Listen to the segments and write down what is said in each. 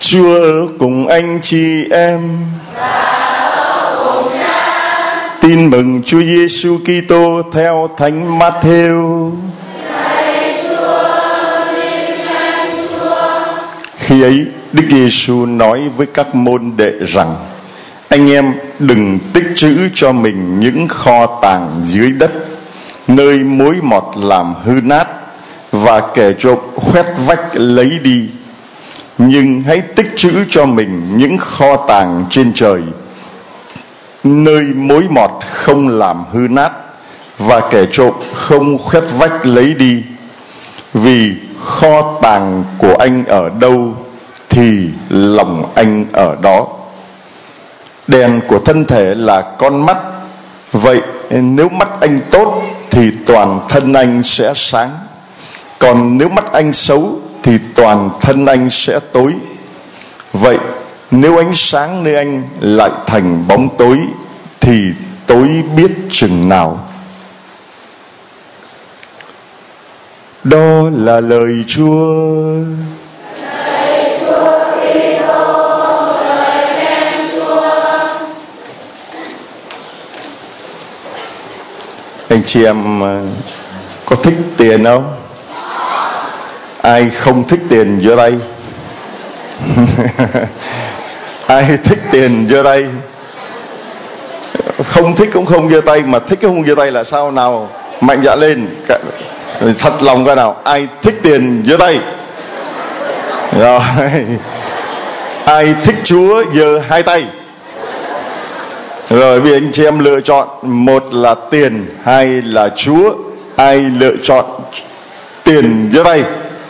Chúa ở cùng anh chị em. Tin mừng Chúa Giêsu Kitô theo Thánh Matthew. Khi ấy, Đức Giêsu nói với các môn đệ rằng: anh em đừng tích trữ cho mình những kho tàng dưới đất, nơi mối mọt làm hư nát và kẻ trộm khoét vách lấy đi. Nhưng hãy tích trữ cho mình những kho tàng trên trời, nơi mối mọt không làm hư nát và kẻ trộm không khoét vách lấy đi. Vì kho tàng của anh ở đâu thì lòng anh ở đó. Đèn của thân thể là con mắt. Vậy nếu mắt anh tốt thì toàn thân anh sẽ sáng. Còn nếu mắt anh xấu thì toàn thân anh sẽ tối. Vậy nếu ánh sáng nơi anh lại thành bóng tối thì tối biết chừng nào. Đó là lời Chúa. Anh chị em có thích tiền không? Ai không thích tiền giơ tay. Ai thích tiền giơ tay. Không thích cũng không giơ tay, mà thích cũng không giơ tay là sao nào? Mạnh dạn lên, thật lòng cái nào. Ai thích tiền giơ tay. Rồi. Ai thích Chúa giơ hai tay. Rồi bây giờ anh chị em lựa chọn, một là tiền, hai là Chúa. Ai lựa chọn tiền giơ tay.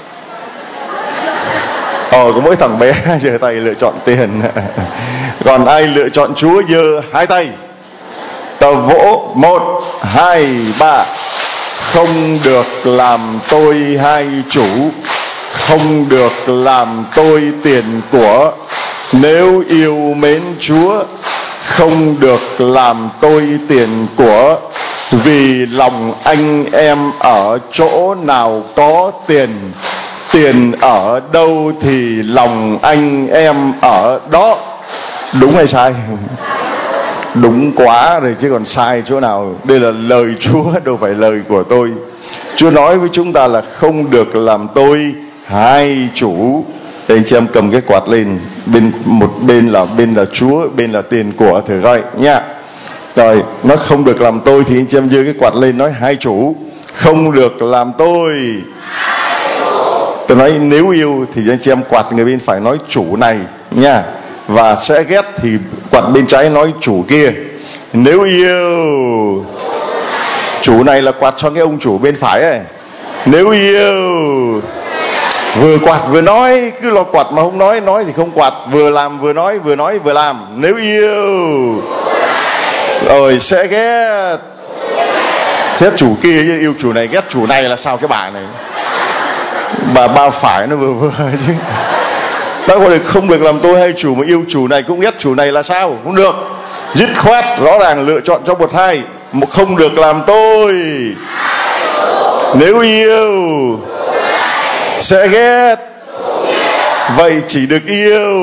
Có mỗi thằng bé giơ tay lựa chọn tiền. Còn ai lựa chọn Chúa giơ hai tay. Ta vỗ 1, 2, 3. Không được làm tôi hai chủ, không được làm tôi tiền của. Nếu yêu mến Chúa, không được làm tôi tiền của. Vì lòng anh em ở chỗ nào có tiền, tiền ở đâu thì lòng anh em ở đó. Đúng hay sai? Đúng quá rồi chứ còn sai chỗ nào. Đây là lời Chúa, đâu phải lời của tôi. Chúa nói với chúng ta là không được làm tôi hai chủ. Để anh chị em cầm cái quạt lên, một bên là Chúa, bên là tiền của, thử coi nha. Rồi nó không được làm tôi thì anh chị em giơ cái quạt lên nói hai chủ. Không được làm tôi. Tôi nói nếu yêu thì anh chị em quạt người bên phải nói chủ này nha. Và sẽ ghét thì quạt bên trái nói chủ kia. Nếu yêu, chủ này là quạt cho cái ông chủ bên phải ấy. Nếu yêu, vừa quạt vừa nói, cứ lo quạt mà không nói thì không quạt. Vừa làm vừa nói, vừa nói vừa làm. Nếu yêu, rồi sẽ ghét chủ kia chứ yêu chủ này, ghét chủ này là sao cái bà này? Bà phải nó vừa chứ. Đã gọi là không được làm tôi hai chủ mà yêu chủ này cũng ghét chủ này là sao? Không được. Dứt khoát rõ ràng lựa chọn cho một hai. Một không được làm tôi. Nếu yêu sẽ ghét. Vậy chỉ được yêu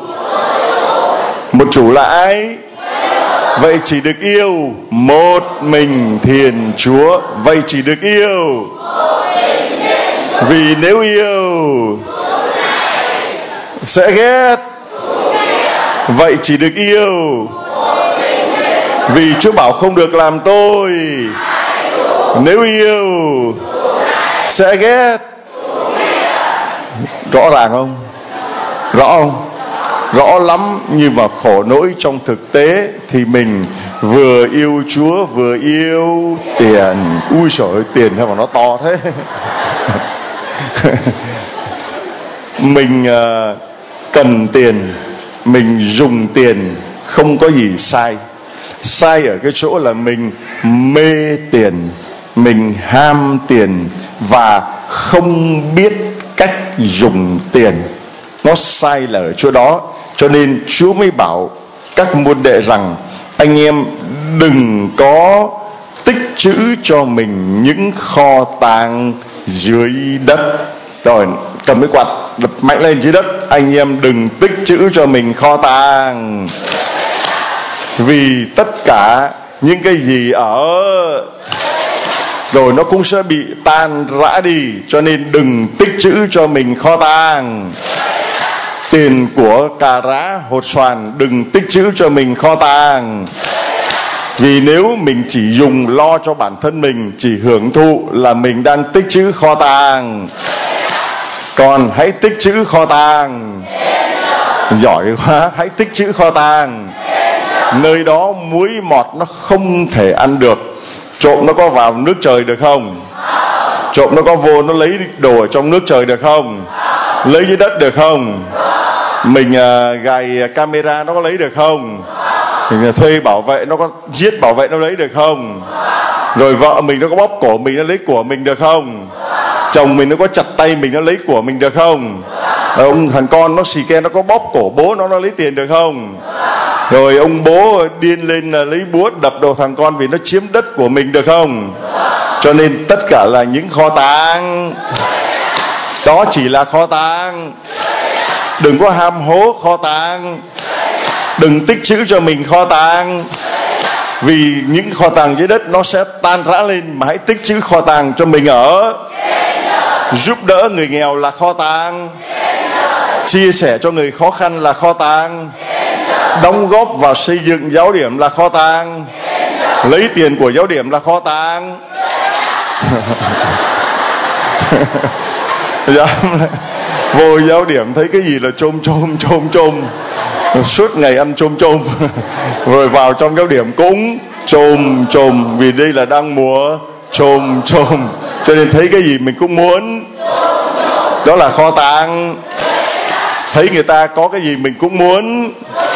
một chủ là ai? Vậy chỉ được yêu một mình Thiên Chúa. Vậy chỉ được yêu. Vì nếu yêu sẽ ghét. Vậy chỉ được yêu. Vì Chúa bảo không được làm tôi. Nếu yêu sẽ ghét. Rõ ràng không? Rõ không? Rõ lắm. Nhưng mà khổ nỗi trong thực tế thì mình vừa yêu Chúa vừa yêu tiền. Ui trời ơi, tiền sao mà nó to thế. Mình cần tiền, mình dùng tiền không có gì sai. Sai ở cái chỗ là mình mê tiền, mình ham tiền và không biết cách dùng tiền. Nó sai là ở chỗ đó. Cho nên Chúa mới bảo các môn đệ rằng anh em đừng có tích trữ cho mình những kho tàng dưới đất. Rồi cầm cái quạt đập mạnh lên dưới đất. Anh em đừng tích trữ cho mình kho tàng, vì tất cả những cái gì ở rồi nó cũng sẽ bị tan rã đi. Cho nên đừng tích trữ cho mình kho tàng. Tiền của cà rá hột xoàn đừng tích trữ cho mình kho tàng, vì nếu mình chỉ dùng lo cho bản thân mình, chỉ hưởng thụ là mình đang tích trữ kho tàng. Còn hãy tích trữ kho tàng. Giỏi quá, hãy tích trữ kho tàng. Nơi đó muối mọt nó không thể ăn được. Trộm nó có vào nước trời được không? Trộm nó có vô nó lấy đồ ở trong nước trời được không? Lấy dưới đất được không? Mình gài camera nó có lấy được không? Mình thuê bảo vệ nó có giết bảo vệ nó lấy được không? Rồi vợ mình nó có bóp cổ mình nó lấy của mình được không? Chồng mình nó có chặt tay mình nó lấy của mình được không? Ông thằng con nó xì ke nó có bóp cổ bố nó lấy tiền được không? Rồi ông bố điên lên là lấy búa đập đầu thằng con vì nó chiếm đất của mình được không? Cho nên tất cả là những kho tàng. Đó chỉ là kho tàng. Đừng có ham hố kho tàng. Đừng tích trữ cho mình kho tàng, vì những kho tàng dưới đất nó sẽ tan rã lên. Mà hãy tích trữ kho tàng cho mình ở. Giúp đỡ người nghèo là kho tàng. Chia sẻ cho người khó khăn là kho tàng. Đóng góp vào xây dựng giáo điểm là kho tàng. Lấy tiền của giáo điểm là kho tàng. Vô giáo điểm thấy cái gì là chôm. Suốt ngày ăn chôm. Rồi vào trong giáo điểm cũng chôm, vì đây là đang mùa chôm. Cho nên thấy cái gì mình cũng muốn. Đó là kho tàng. Thấy người ta có cái gì mình cũng muốn.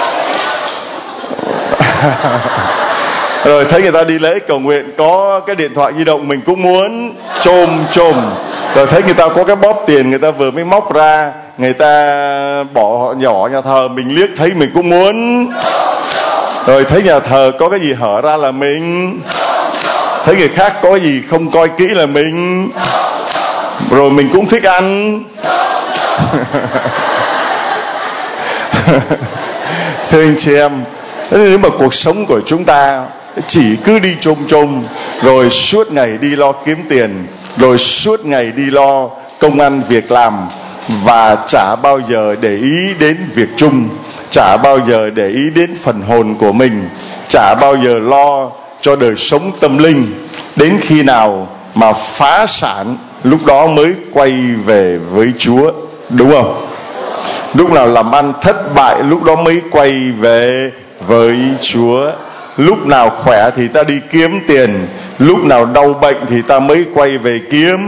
Rồi thấy người ta đi lễ cầu nguyện có cái điện thoại di động mình cũng muốn. Chôm. Rồi thấy người ta có cái bóp tiền người ta vừa mới móc ra, người ta bỏ nhỏ nhà thờ mình liếc thấy mình cũng muốn. Rồi thấy nhà thờ có cái gì hở ra là mình. Thấy người khác có cái gì không coi kỹ là mình. Rồi mình cũng thích ăn. Thưa anh chị em, nếu mà cuộc sống của chúng ta chỉ cứ đi chôm, rồi suốt ngày đi lo kiếm tiền, rồi suốt ngày đi lo công ăn việc làm, và chả bao giờ để ý đến việc chung, chả bao giờ để ý đến phần hồn của mình, chả bao giờ lo cho đời sống tâm linh, đến khi nào mà phá sản lúc đó mới quay về với Chúa, đúng không? Lúc nào làm ăn thất bại lúc đó mới quay về với Chúa. Lúc nào khỏe thì ta đi kiếm tiền, lúc nào đau bệnh thì ta mới quay về kiếm.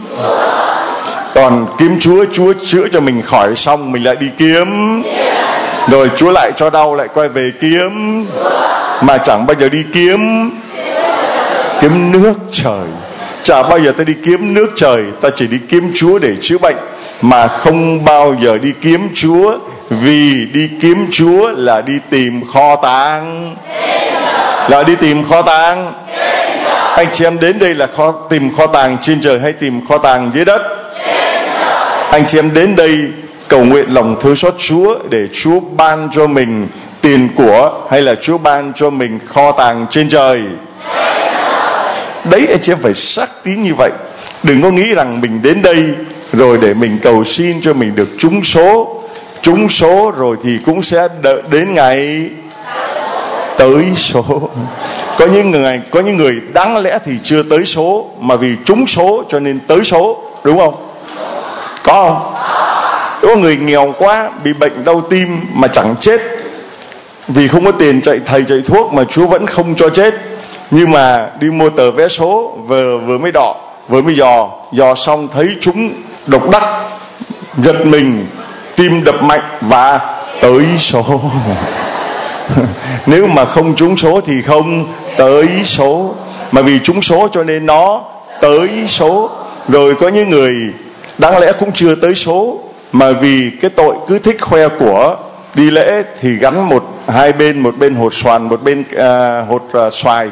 Còn kiếm Chúa, Chúa chữa cho mình khỏi xong mình lại đi kiếm. Rồi Chúa lại cho đau lại quay về kiếm. Mà chẳng bao giờ đi kiếm nước trời. Chả bao giờ ta đi kiếm nước trời. Ta chỉ đi kiếm Chúa để chữa bệnh, mà không bao giờ đi kiếm Chúa. Vì đi kiếm Chúa là đi tìm kho tàng. Là đi tìm kho tàng. Anh chị em đến đây là tìm kho tàng trên trời hay tìm kho tàng dưới đất? Anh chị em đến đây cầu nguyện lòng thương xót Chúa để Chúa ban cho mình tiền của, hay là Chúa ban cho mình kho tàng trên trời? Đấy, anh chị em phải xác tín như vậy. Đừng có nghĩ rằng mình đến đây rồi để mình cầu xin cho mình được trúng số. Trúng số rồi thì cũng sẽ đợi đến ngày tới số. Có những người đáng lẽ thì chưa tới số, mà vì trúng số cho nên tới số, đúng không? Có không? Có người nghèo quá, bị bệnh đau tim mà chẳng chết, vì không có tiền chạy thầy chạy thuốc mà Chúa vẫn không cho chết. Nhưng mà đi mua tờ vé số vừa mới đọ, vừa mới dò xong thấy trúng độc đắc, giật mình, tim đập mạnh và tới số. Nếu mà không trúng số thì không tới số, mà vì trúng số cho nên nó tới số. Rồi có những người đáng lẽ cũng chưa tới số, mà vì cái tội cứ thích khoe của, đi lễ thì gắn hai bên, một bên hột xoàn, một bên hột xoài.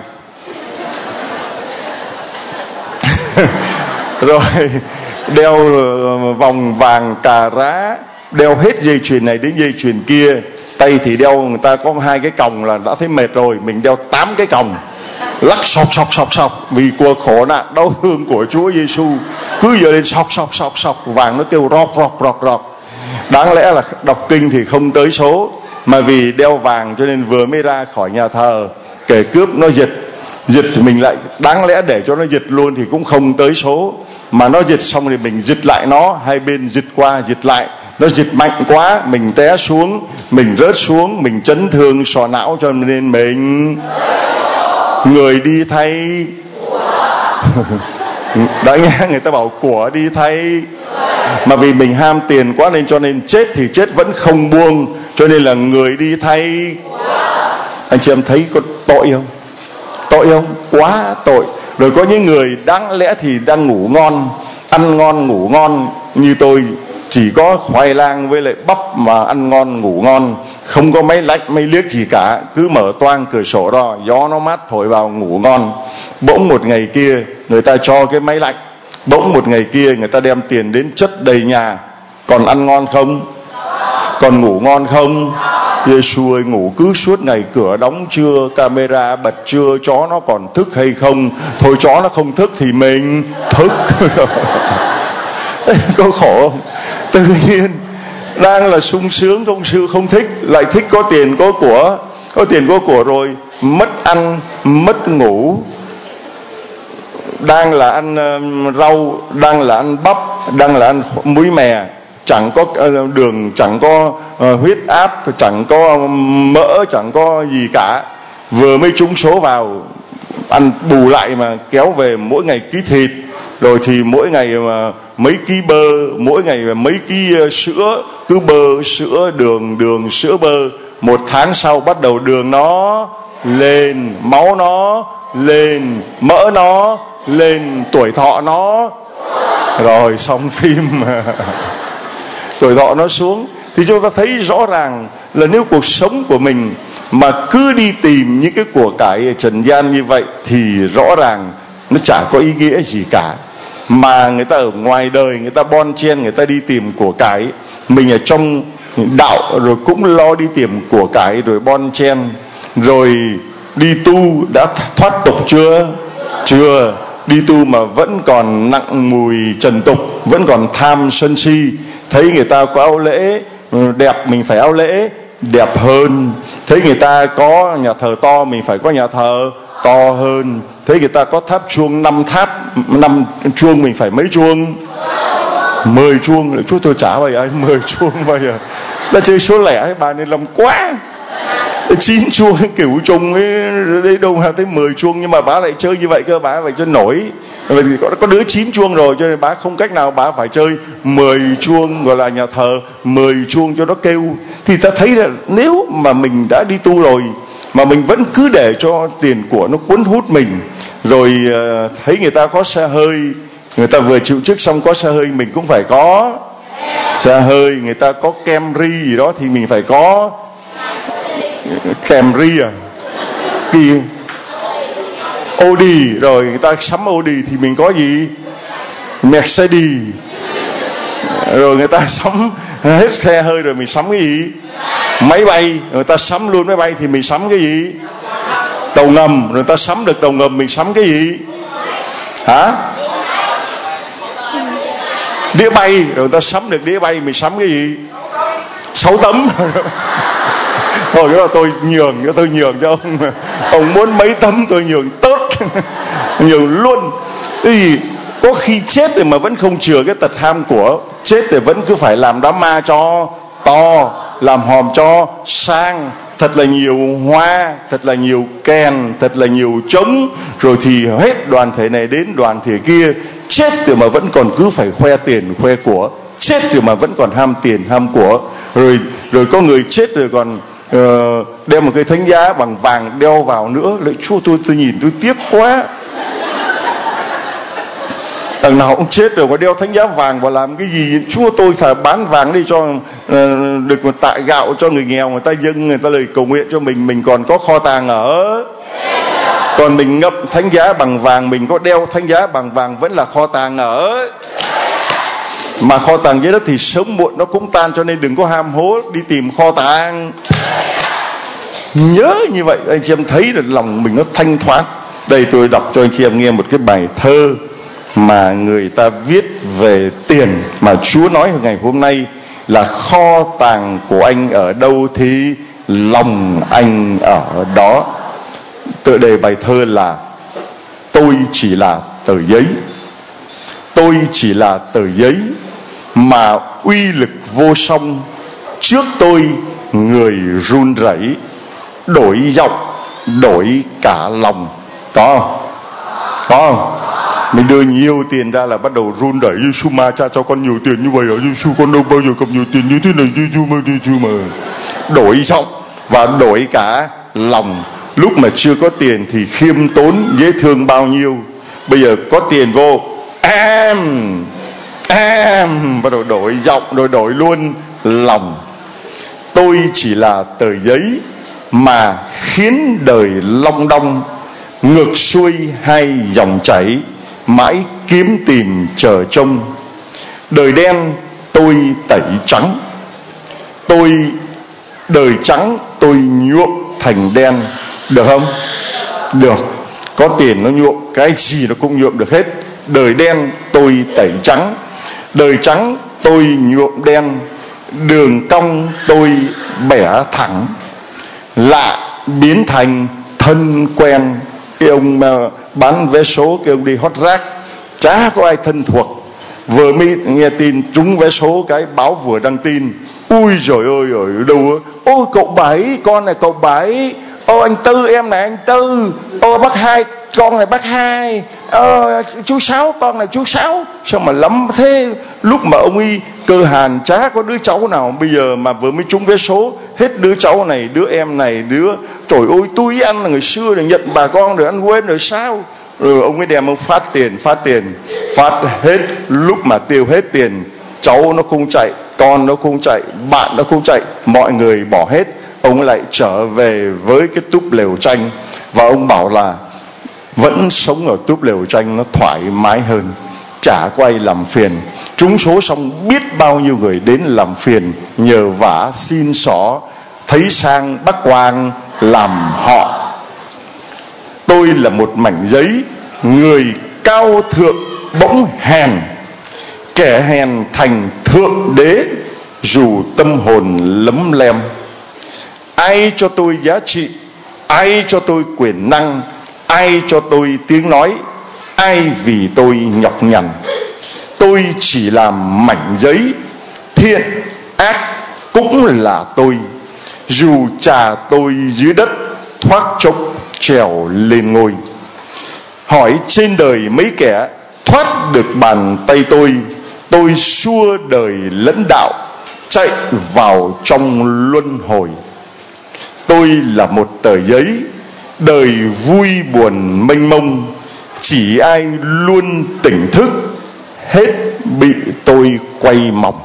đeo vòng vàng cà rá, đeo hết dây chuyền này đến dây chuyền kia. Tay thì đeo, người ta có 2 cái còng là đã thấy mệt rồi, mình đeo 8 cái còng, lắc sọc vì cuộc khổ nạn đau thương của Chúa Giêsu. Cứ giờ lên sọc, vàng nó kêu rọc. Đáng lẽ là đọc kinh thì không tới số, mà vì đeo vàng cho nên vừa mới ra khỏi nhà thờ, kẻ cướp nó giật mình lại. Đáng lẽ để cho nó giật luôn thì cũng không tới số, mà nó giật xong thì mình giật lại nó, hai bên giật qua giật lại. Nó giật mạnh quá, mình té xuống, mình rớt xuống, mình chấn thương sọ não, cho nên mình người đi thay. Đã nghe người ta bảo của đi thay, mà vì mình ham tiền quá nên cho nên chết thì chết vẫn không buông, cho nên là người đi thay. Anh chị em thấy có tội không? Tội không? Quá tội. Rồi có những người đáng lẽ thì đang ngủ ngon, ăn ngon ngủ ngon, như tôi chỉ có khoai lang với lại bắp mà ăn ngon ngủ ngon, không có máy lạnh máy liếc gì cả, cứ mở toang cửa sổ đó, gió nó mát thổi vào ngủ ngon. Bỗng một ngày kia người ta cho cái máy lạnh, bỗng một ngày kia người ta đem tiền đến chất đầy nhà, còn ăn ngon không? Còn ngủ ngon không? Giêsu ơi, ngủ cứ suốt ngày, cửa đóng chưa, camera bật chưa, chó nó còn thức hay không? Thôi chó nó không thức thì mình thức. Có khổ không? Tự nhiên đang là sung sướng, không thích, lại thích có tiền có của. Có tiền có của rồi mất ăn mất ngủ. Đang là ăn rau, đang là ăn bắp, đang là ăn muối mè, chẳng có đường, chẳng có huyết áp, chẳng có mỡ, chẳng có gì cả. Vừa mới trúng số vào, ăn bù lại mà kéo về mỗi ngày ký thịt, rồi thì mỗi ngày mà mấy ký bơ, mỗi ngày mấy ký sữa, cứ bơ sữa, đường sữa bơ. Một tháng sau bắt đầu đường nó lên, máu nó lên, mỡ nó lên, tuổi thọ nó rồi xong phim. Tuổi thọ nó xuống. Thì chúng ta thấy rõ ràng là nếu cuộc sống của mình mà cứ đi tìm những cái của cải ở trần gian như vậy thì rõ ràng nó chả có ý nghĩa gì cả. Mà người ta ở ngoài đời, người ta bon chen, người ta đi tìm của cải. Mình ở trong đạo rồi cũng lo đi tìm của cải, rồi bon chen. Rồi đi tu đã thoát tục chưa? Chưa. Đi tu mà vẫn còn nặng mùi trần tục, vẫn còn tham sân si. Thấy người ta có áo lễ đẹp, mình phải áo lễ đẹp hơn. Thấy người ta có nhà thờ to, mình phải có nhà thờ to hơn. Thấy người ta có tháp chuông 5 chuông, mình phải mấy chuông? 10 chuông. Chú tôi trả vậy ai 10 chuông bây giờ. Đã chơi số lẻ bà nên làm quá. 9 chuông kiểu chung ấy, đây đâu ra tới 10 chuông, nhưng mà bà lại chơi như vậy cơ, bà phải cho nổi. Bởi vì có đứa 9 chuông rồi, cho nên bà không cách nào bà phải chơi 10 chuông, gọi là nhà thờ 10 chuông cho nó kêu. Thì ta thấy là nếu mà mình đã đi tu rồi mà mình vẫn cứ để cho tiền của nó cuốn hút mình, rồi thấy người ta có xe hơi, người ta vừa chịu chức xong có xe hơi, mình cũng phải có xe hơi. Người ta có Camry gì đó thì mình phải có Camry gì Audi. Rồi người ta sắm Audi thì mình có gì? Mercedes. Rồi người ta sắm hết xe hơi rồi mình sắm cái gì? Máy bay. Người ta sắm luôn máy bay thì mình sắm cái gì? Tàu ngầm. Rồi người ta sắm được tàu ngầm, mình sắm cái gì? Hả? Đĩa bay. Rồi người ta sắm được đĩa bay, mình sắm cái gì? 6 tấm. Thôi cái đó tôi nhường cho ông muốn mấy tấm tôi nhường tốt. Nhường luôn. Cái gì có khi chết rồi mà vẫn không chừa cái tật ham của. Chết rồi vẫn cứ phải làm đám ma cho to, làm hòm cho sang, thật là nhiều hoa, thật là nhiều kèn, thật là nhiều trống, rồi thì hết đoàn thể này đến đoàn thể kia. Chết rồi mà vẫn còn cứ phải khoe tiền khoe của. Chết rồi mà vẫn còn ham tiền ham của. Rồi có người chết rồi còn đem một cái thánh giá bằng vàng đeo vào nữa. Lại Chúa tôi nhìn tôi tiếc quá. Đằng nào ông chết rồi mà đeo thánh giá vàng vào làm cái gì? Chúa tôi phải bán vàng đi cho được một tạ gạo cho người nghèo, người ta dâng, người ta lời cầu nguyện cho mình còn có kho tàng ở. Còn mình ngậm thánh giá bằng vàng, mình có đeo thánh giá bằng vàng vẫn là kho tàng ở. Mà kho tàng dưới đất thì sớm muộn nó cũng tan, cho nên đừng có ham hố đi tìm kho tàng. Nhớ như vậy anh chị em thấy được lòng mình nó thanh thoát. Đây tôi đọc cho anh chị em nghe một cái bài thơ mà người ta viết về tiền, mà Chúa nói ngày hôm nay là kho tàng của anh ở đâu thì lòng anh ở đó. Tựa đề bài thơ là tôi chỉ là tờ giấy. Tôi chỉ là tờ giấy mà uy lực vô song, trước tôi người run rẩy, đổi giọng đổi cả lòng. Có không? Có không? Mình đưa nhiều tiền ra là bắt đầu run rẩy. Giêsu mà cha cho con nhiều tiền như vậy ở Giêsu, con đâu bao giờ cầm nhiều tiền như thế này. Giêsu mà đổi giọng và đổi cả lòng. Lúc mà chưa có tiền thì khiêm tốn dễ thương bao nhiêu, bây giờ có tiền vô em bắt đầu đổi giọng rồi đổi luôn lòng. Tôi chỉ là tờ giấy mà khiến đời long đong, ngược xuôi hai dòng chảy, mãi kiếm tìm chờ trông. Đời đen tôi tẩy trắng, đời trắng tôi nhuộm thành đen. Được không? Được. Có tiền nó nhuộm cái gì nó cũng nhuộm được hết. Đời đen tôi tẩy trắng, đời trắng tôi nhuộm đen, đường cong tôi bẻ thẳng, lạ biến thành thân quen. Cái ông bán vé số, cái ông đi hot rác, chả có ai thân thuộc. Vừa mới nghe tin trúng vé số cái báo vừa đăng tin, ui trời ơi ở đâu á, ôi cậu Bảy, con này cậu Bảy, ô anh Tư, em này anh Tư, ô bác Hai, con này bác Hai, chú Sáu, con này chú Sáu. Sao mà lắm thế? Lúc mà ông ấy cơ hàn chả có đứa cháu nào, bây giờ mà vừa mới trúng vé số hết đứa cháu này, đứa em này, đứa trời ơi tôi ăn là người xưa để nhận bà con rồi ăn quên rồi sao. Rồi ông ấy đem ông phát hết. Lúc mà tiêu hết tiền, cháu nó cũng chạy, con nó cũng chạy, bạn nó cũng chạy, mọi người bỏ hết. Ông lại trở về với cái túp lều tranh, và ông bảo là vẫn sống ở túp lều tranh nó thoải mái hơn, chả có ai làm phiền. Trúng số xong biết bao nhiêu người đến làm phiền, nhờ vả xin xỏ, thấy sang bắt quang làm họ. Tôi là một mảnh giấy, người cao thượng bỗng hèn, kẻ hèn thành thượng đế dù tâm hồn lấm lem. Ai cho tôi giá trị, ai cho tôi quyền năng, ai cho tôi tiếng nói, ai vì tôi nhọc nhằn. Tôi chỉ làm mảnh giấy, thiện ác cũng là tôi, dù chà tôi dưới đất thoát chốc trèo lên ngôi. Hỏi trên đời mấy kẻ thoát được bàn tay tôi xua đời lẫn đạo, chạy vào trong luân hồi. Tôi là một tờ giấy, đời vui buồn mênh mông, chỉ ai luôn tỉnh thức, hết bị tôi quay mỏng.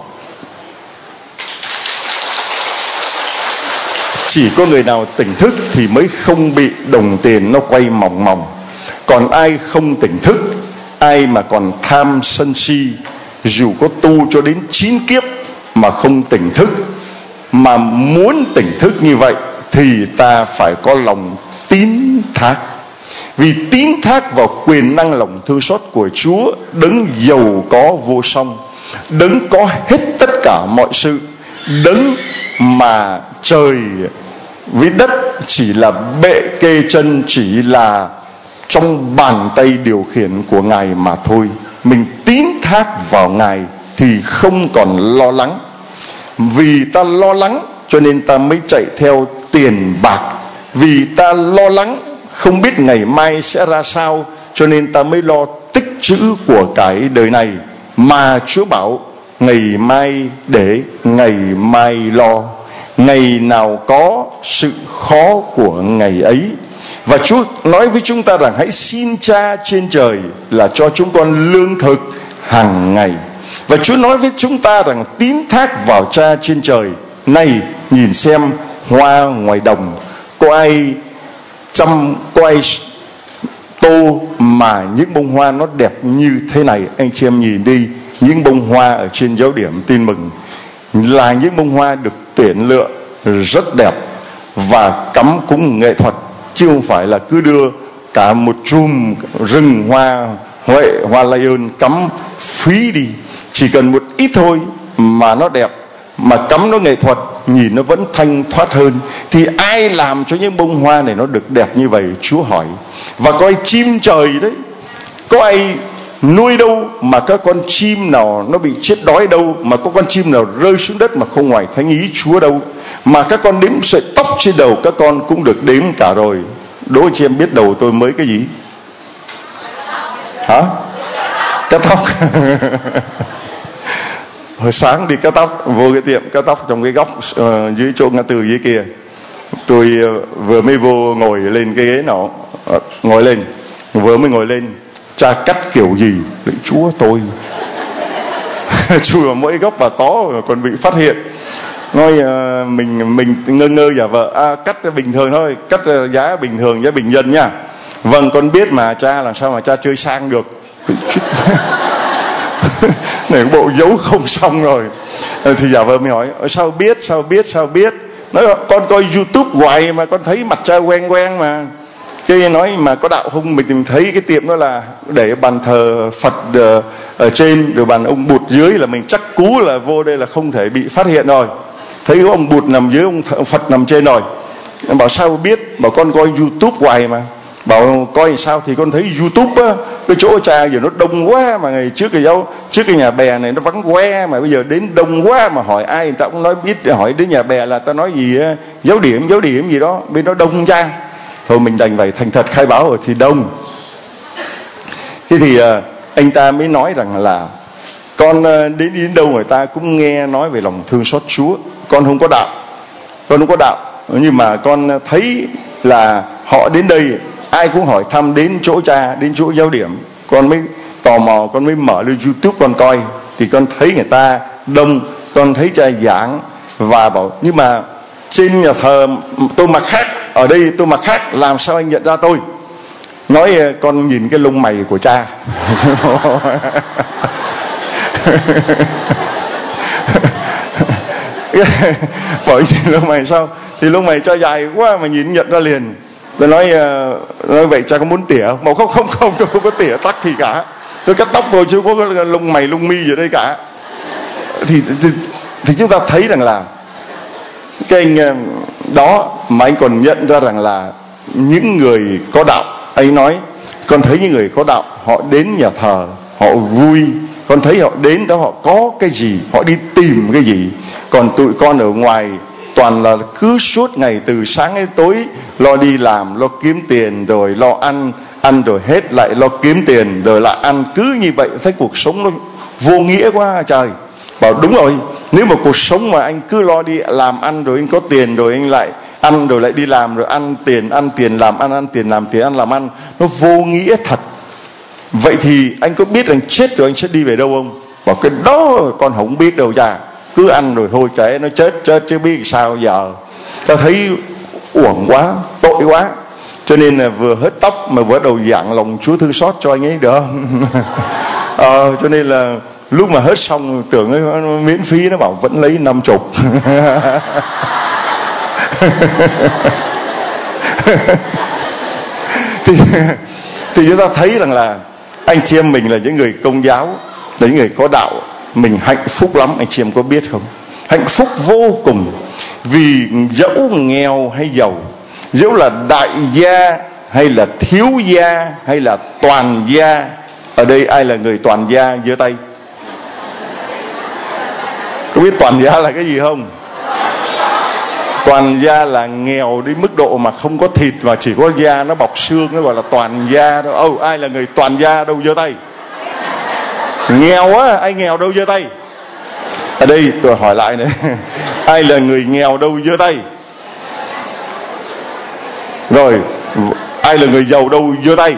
Chỉ có người nào tỉnh thức thì mới không bị đồng tiền nó quay mỏng mỏng. Còn ai không tỉnh thức, ai mà còn tham sân si, dù có tu cho đến 9 kiếp mà không tỉnh thức, mà muốn tỉnh thức như vậy thì ta phải có lòng tín thác. Vì tín thác vào quyền năng lòng thương xót của Chúa, đấng giàu có vô song, đấng có hết tất cả mọi sự, đấng mà trời với đất chỉ là bệ kê chân, chỉ là trong bàn tay điều khiển của Ngài mà thôi. Mình tín thác vào Ngài thì không còn lo lắng. Vì ta lo lắng cho nên ta mới chạy theo tiền bạc. Vì ta lo lắng không biết ngày mai sẽ ra sao, cho nên ta mới lo tích trữ của cải đời này. Mà Chúa bảo ngày mai để ngày mai lo, ngày nào có sự khó của ngày ấy. Và Chúa nói với chúng ta rằng hãy xin Cha trên trời là cho chúng con lương thực hàng ngày. Và Chúa nói với chúng ta rằng tín thác vào Cha trên trời. Này nhìn xem hoa ngoài đồng, có ai tô mà những bông hoa nó đẹp như thế này. Anh chị em nhìn đi, những bông hoa ở trên giáo điểm Tin Mừng là những bông hoa được tuyển lựa rất đẹp và cắm cúng nghệ thuật, chứ không phải là cứ đưa cả một chùm rừng hoa huệ, hoa lay ơn cắm phí đi. Chỉ cần một ít thôi mà nó đẹp, mà cắm nó nghệ thuật, nhìn nó vẫn thanh thoát hơn. Thì ai làm cho những bông hoa này nó được đẹp như vậy? Chúa hỏi. Và coi chim trời đấy, có ai nuôi đâu mà các con chim nào nó bị chết đói đâu, mà có con chim nào rơi xuống đất mà không ngoài thánh ý Chúa đâu. Mà các con đếm sợi tóc trên đầu các con cũng được đếm cả rồi. Đố anh chị em biết đầu tôi mới cái gì? Hả? Cắt tóc. Hồi sáng đi cắt tóc, vô cái tiệm cắt tóc trong cái góc dưới chỗ ngã tư dưới kia. Tôi vừa mới vô ngồi lên cái ghế nào, ngồi lên, vừa mới ngồi lên, cha cắt kiểu gì? Chúa tôi. Chui vào mỗi góc bà tó còn bị phát hiện. Nói mình ngơ ngơ giả vờ, cắt bình thường thôi, cắt giá bình thường, giá bình dân nha. Vâng, con biết mà cha, làm sao mà cha chơi sang được. Này bộ giấu không xong rồi. Thì giả vờ mới hỏi, sao biết? Nói con coi YouTube hoài mà con thấy mặt cha quen mà. Cái nói mà có đạo không? Mình thấy cái tiệm đó là để bàn thờ Phật ở trên, rồi bàn ông Bụt dưới, là mình chắc cú là vô đây là không thể bị phát hiện rồi. Thấy ông Bụt nằm dưới, ông Phật nằm trên rồi. Bảo sao biết? Bảo con coi YouTube hoài mà. Bảo coi sao thì con thấy YouTube á, cái chỗ cha giờ nó đông quá, mà ngày trước trước cái nhà bè này nó vắng que, mà bây giờ đến đông quá, mà hỏi ai người ta cũng nói biết, hỏi đến nhà bè là ta nói gì á, giáo điểm gì đó, bên đó đông cha. Thôi mình đành phải thành thật khai báo rồi thì đông. Thế thì anh ta mới nói rằng là con đến đâu người ta cũng nghe nói về lòng thương xót Chúa. Con không có đạo, nhưng mà con thấy là họ đến đây ai cũng hỏi thăm đến chỗ cha, đến chỗ giáo điểm. Con mới tò mò, con mới mở lên YouTube con coi, thì con thấy người ta đông, con thấy cha giảng và bảo nhưng mà trên nhà thờ tôi mặc khác, ở đây tôi mặc khác, làm sao anh nhận ra tôi? Nói con nhìn cái lông mày của cha. Bảo lông mày sao? Thì lông mày cha dài quá mà nhìn nhận ra liền. Tôi nói vậy cha có muốn tỉa không? Bảo không, tôi không có tỉa tóc gì cả, tôi cắt tóc thôi chứ có lông mày lông mi gì ở đây cả. Thì chúng ta thấy rằng là cái anh đó mà anh còn nhận ra rằng là những người có đạo. Anh nói con thấy những người có đạo họ đến nhà thờ họ vui, con thấy họ đến đó họ có cái gì, họ đi tìm cái gì. Còn tụi con ở ngoài toàn là cứ suốt ngày từ sáng đến tối lo đi làm, lo kiếm tiền, rồi lo ăn rồi hết lại lo kiếm tiền, rồi lại ăn, cứ như vậy. Thấy cuộc sống nó vô nghĩa quá trời. Bảo đúng rồi, nếu mà cuộc sống mà anh cứ lo đi làm ăn, rồi anh có tiền, rồi anh lại ăn, rồi lại đi làm, rồi ăn tiền làm ăn tiền làm tiền, ăn làm ăn, nó vô nghĩa thật. Vậy thì anh có biết rằng chết rồi anh sẽ đi về đâu không? Bảo cái đó con không biết đâu cha, cứ ăn rồi thôi, kệ nó chết chứ biết sao giờ. Ta thấy uổng quá, tội quá, cho nên là vừa hết tóc mà vừa đầu giảng lòng Chúa thương xót cho anh ấy được không? Cho nên là lúc mà hết xong tưởng ấy miễn phí, nó bảo vẫn lấy 50. Thì chúng ta thấy rằng là anh chị em mình là những người công giáo, là những người có đạo, mình hạnh phúc lắm. Anh chị em có biết không? Hạnh phúc vô cùng. Vì dẫu nghèo hay giàu, dẫu là đại gia hay là thiếu gia hay là toàn gia. Ở đây ai là người toàn gia giơ tay? Có biết toàn gia là cái gì không? Toàn gia là nghèo đến mức độ mà không có thịt và chỉ có da nó bọc xương, nó gọi là toàn gia đó. Ai là người toàn gia đâu giơ tay? Nghèo á, ai nghèo đâu giơ tay? Ở đây tôi hỏi lại này, ai là người nghèo đâu giơ tay? Rồi, ai là người giàu đâu giơ tay?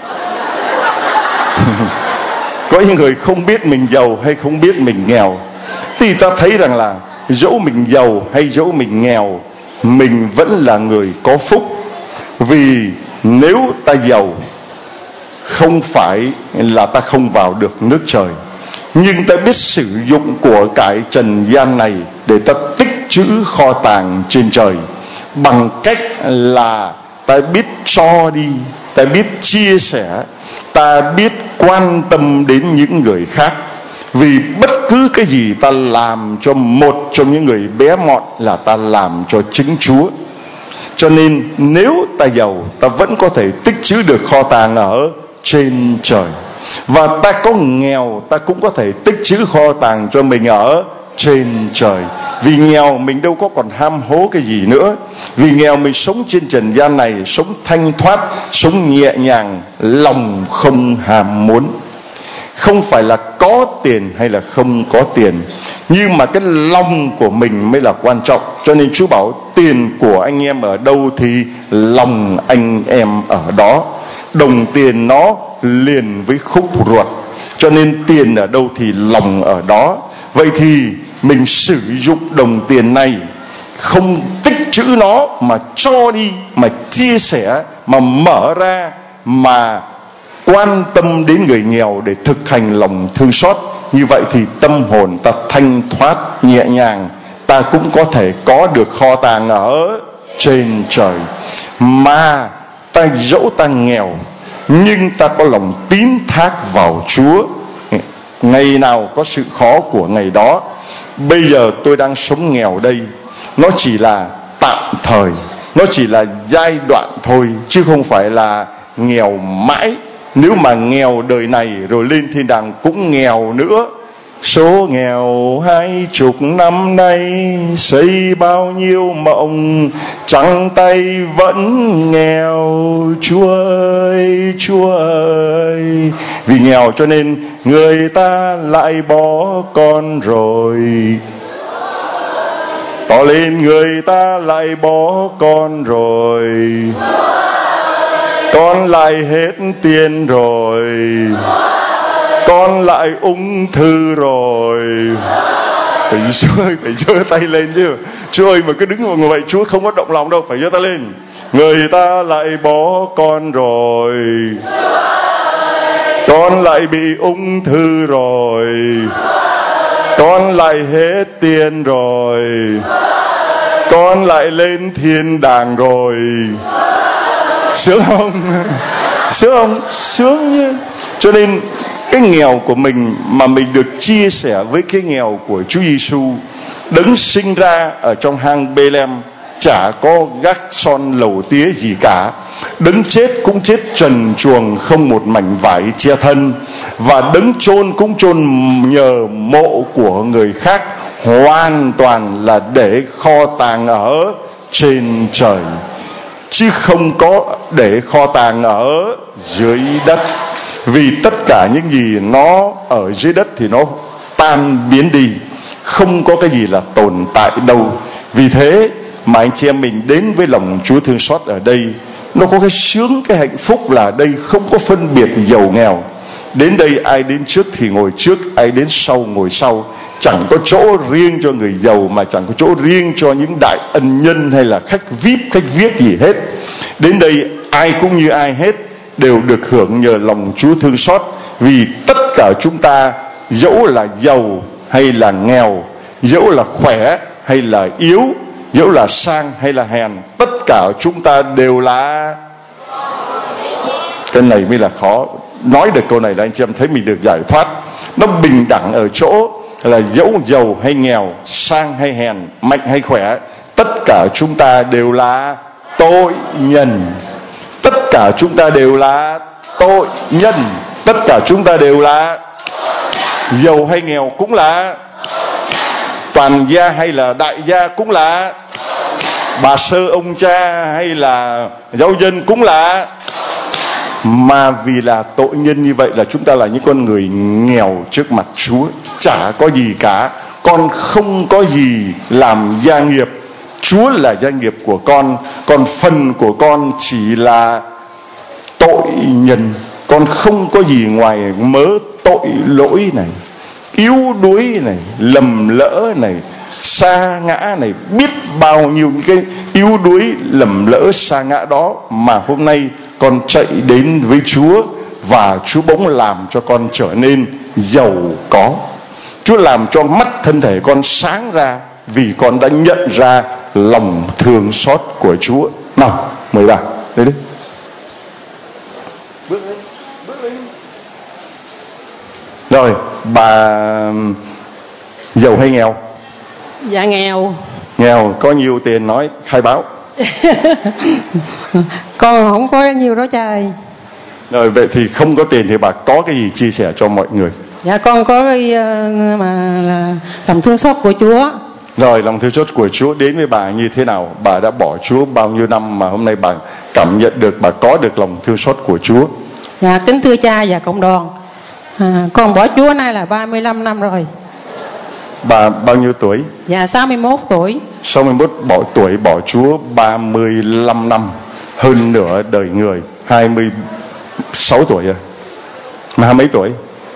Có những người không biết mình giàu hay không biết mình nghèo. Thì ta thấy rằng là dẫu mình giàu hay dẫu mình nghèo, mình vẫn là người có phúc. Vì nếu ta giàu, không phải là ta không vào được nước trời. nhưng ta biết sử dụng của cải trần gian này để ta tích trữ kho tàng trên trời, bằng cách là ta biết cho đi, ta biết chia sẻ, ta biết quan tâm đến những người khác. Vì bất cứ cái gì ta làm cho một trong những người bé mọn là ta làm cho chính Chúa. Cho nên nếu ta giàu, ta vẫn có thể tích trữ được kho tàng ở trên trời. Và ta có nghèo, ta cũng có thể tích trữ kho tàng cho mình ở trên trời. Vì nghèo mình đâu có còn ham hố cái gì nữa. Vì nghèo mình sống trên trần gian này, sống thanh thoát, sống nhẹ nhàng, lòng không ham muốn. Không phải là có tiền hay là không có tiền, nhưng mà cái lòng của mình mới là quan trọng. Cho nên Chúa bảo tiền của anh em ở đâu thì lòng anh em ở đó. Đồng tiền nó liền với khúc ruột, cho nên tiền ở đâu thì lòng ở đó. Vậy thì mình sử dụng đồng tiền này, không tích trữ nó mà cho đi, mà chia sẻ, mà mở ra, mà quan tâm đến người nghèo để thực hành lòng thương xót. Như vậy thì tâm hồn ta thanh thoát nhẹ nhàng, ta cũng có thể có được kho tàng ở trên trời. Mà ta dẫu ta nghèo, nhưng ta có lòng tín thác vào Chúa, ngày nào có sự khó của ngày đó. Bây giờ tôi đang sống nghèo đây, nó chỉ là tạm thời, nó chỉ là giai đoạn thôi, chứ không phải là nghèo mãi. Nếu mà nghèo đời này rồi lên thiên đàng cũng nghèo nữa. Số nghèo 20 năm nay, xây bao nhiêu mộng, trắng tay vẫn nghèo. Chúa ơi, Chúa ơi. Vì nghèo cho nên người ta lại bỏ con rồi. To lên, người ta lại bỏ con rồi. Con lại hết tiền rồi. Con lại ung thư rồi. Chúa ơi, phải giơ tay lên chứ. Chúa ơi, mà cứ đứng như vậy Chúa không có động lòng đâu, phải giơ tay lên. Người ta lại bỏ con rồi. Con lại bị ung thư rồi. Con lại hết tiền rồi. Con lại lên thiên đàng rồi. Sướng không? Sướng không? Sướng chứ. Cho nên cái nghèo của mình mà mình được chia sẻ với cái nghèo của Chúa Giêsu, đấng sinh ra ở trong hang Bê-lem, chả có gác son lầu tía gì cả. Đấng chết cũng chết trần truồng, không một mảnh vải che thân. Và đấng chôn cũng chôn nhờ mộ của người khác, hoàn toàn là để kho tàng ở trên trời, chứ không có để kho tàng ở dưới đất. Vì tất cả những gì nó ở dưới đất thì nó tan biến đi, không có cái gì là tồn tại đâu. Vì thế mà anh chị em mình đến với lòng Chúa thương xót ở đây, nó có cái sướng, cái hạnh phúc là đây không có phân biệt giàu nghèo. Đến đây ai đến trước thì ngồi trước, ai đến sau ngồi sau. Chẳng có chỗ riêng cho người giàu, mà chẳng có chỗ riêng cho những đại ân nhân hay là khách VIP, khách viếc gì hết. Đến đây ai cũng như ai hết, đều được hưởng nhờ lòng Chúa thương xót. Vì tất cả chúng ta, dẫu là giàu hay là nghèo, dẫu là khỏe hay là yếu, dẫu là sang hay là hèn, tất cả chúng ta đều là... Cái này mới là khó. Nói được câu này là anh chị em thấy mình được giải thoát. Nó bình đẳng ở chỗ là dẫu giàu hay nghèo, sang hay hèn, mạnh hay khỏe, tất cả chúng ta đều là tội nhân. Tất cả chúng ta đều là tội nhân. Tất cả chúng ta đều là giàu hay nghèo cũng là, toàn gia hay là đại gia cũng là, bà sơ ông cha hay là giáo dân cũng là. Mà vì là tội nhân như vậy là chúng ta là những con người nghèo trước mặt Chúa, chả có gì cả. Con không có gì làm gia nghiệp, Chúa là gia nghiệp của con. Còn phần của con chỉ là tội nhân. Con không có gì ngoài mớ tội lỗi này, yếu đuối này, lầm lỡ này, sa ngã này. Biết bao nhiêu những cái yếu đuối lầm lỡ sa ngã đó mà hôm nay con chạy đến với Chúa và Chúa bỗng làm cho con trở nên giàu có. Chúa làm cho mắt thân thể con sáng ra vì con đã nhận ra lòng thương xót của Chúa. Nào, mời bà đây đi. Bước lên. Rồi, bà giàu hay nghèo? Dạ nghèo. Nghèo, có nhiều tiền nói khai báo. Con không có nhiều đó cha ơi. Rồi vậy thì không có tiền thì bà có cái gì chia sẻ cho mọi người? Dạ con có cái mà là lòng thương xót của Chúa. Rồi lòng thương xót của Chúa đến với bà như thế nào? Bà đã bỏ Chúa bao nhiêu năm mà hôm nay bà cảm nhận được, bà có được lòng thương xót của Chúa? Dạ kính thưa cha và cộng đoàn, con bỏ Chúa nay là 35 năm rồi. Bà bao nhiêu tuổi? Dạ 61 tuổi. 61 tuổi bỏ Chúa 35 năm, hơn nửa đời người. 26 tuổi rồi. Mà 20 mấy tuổi?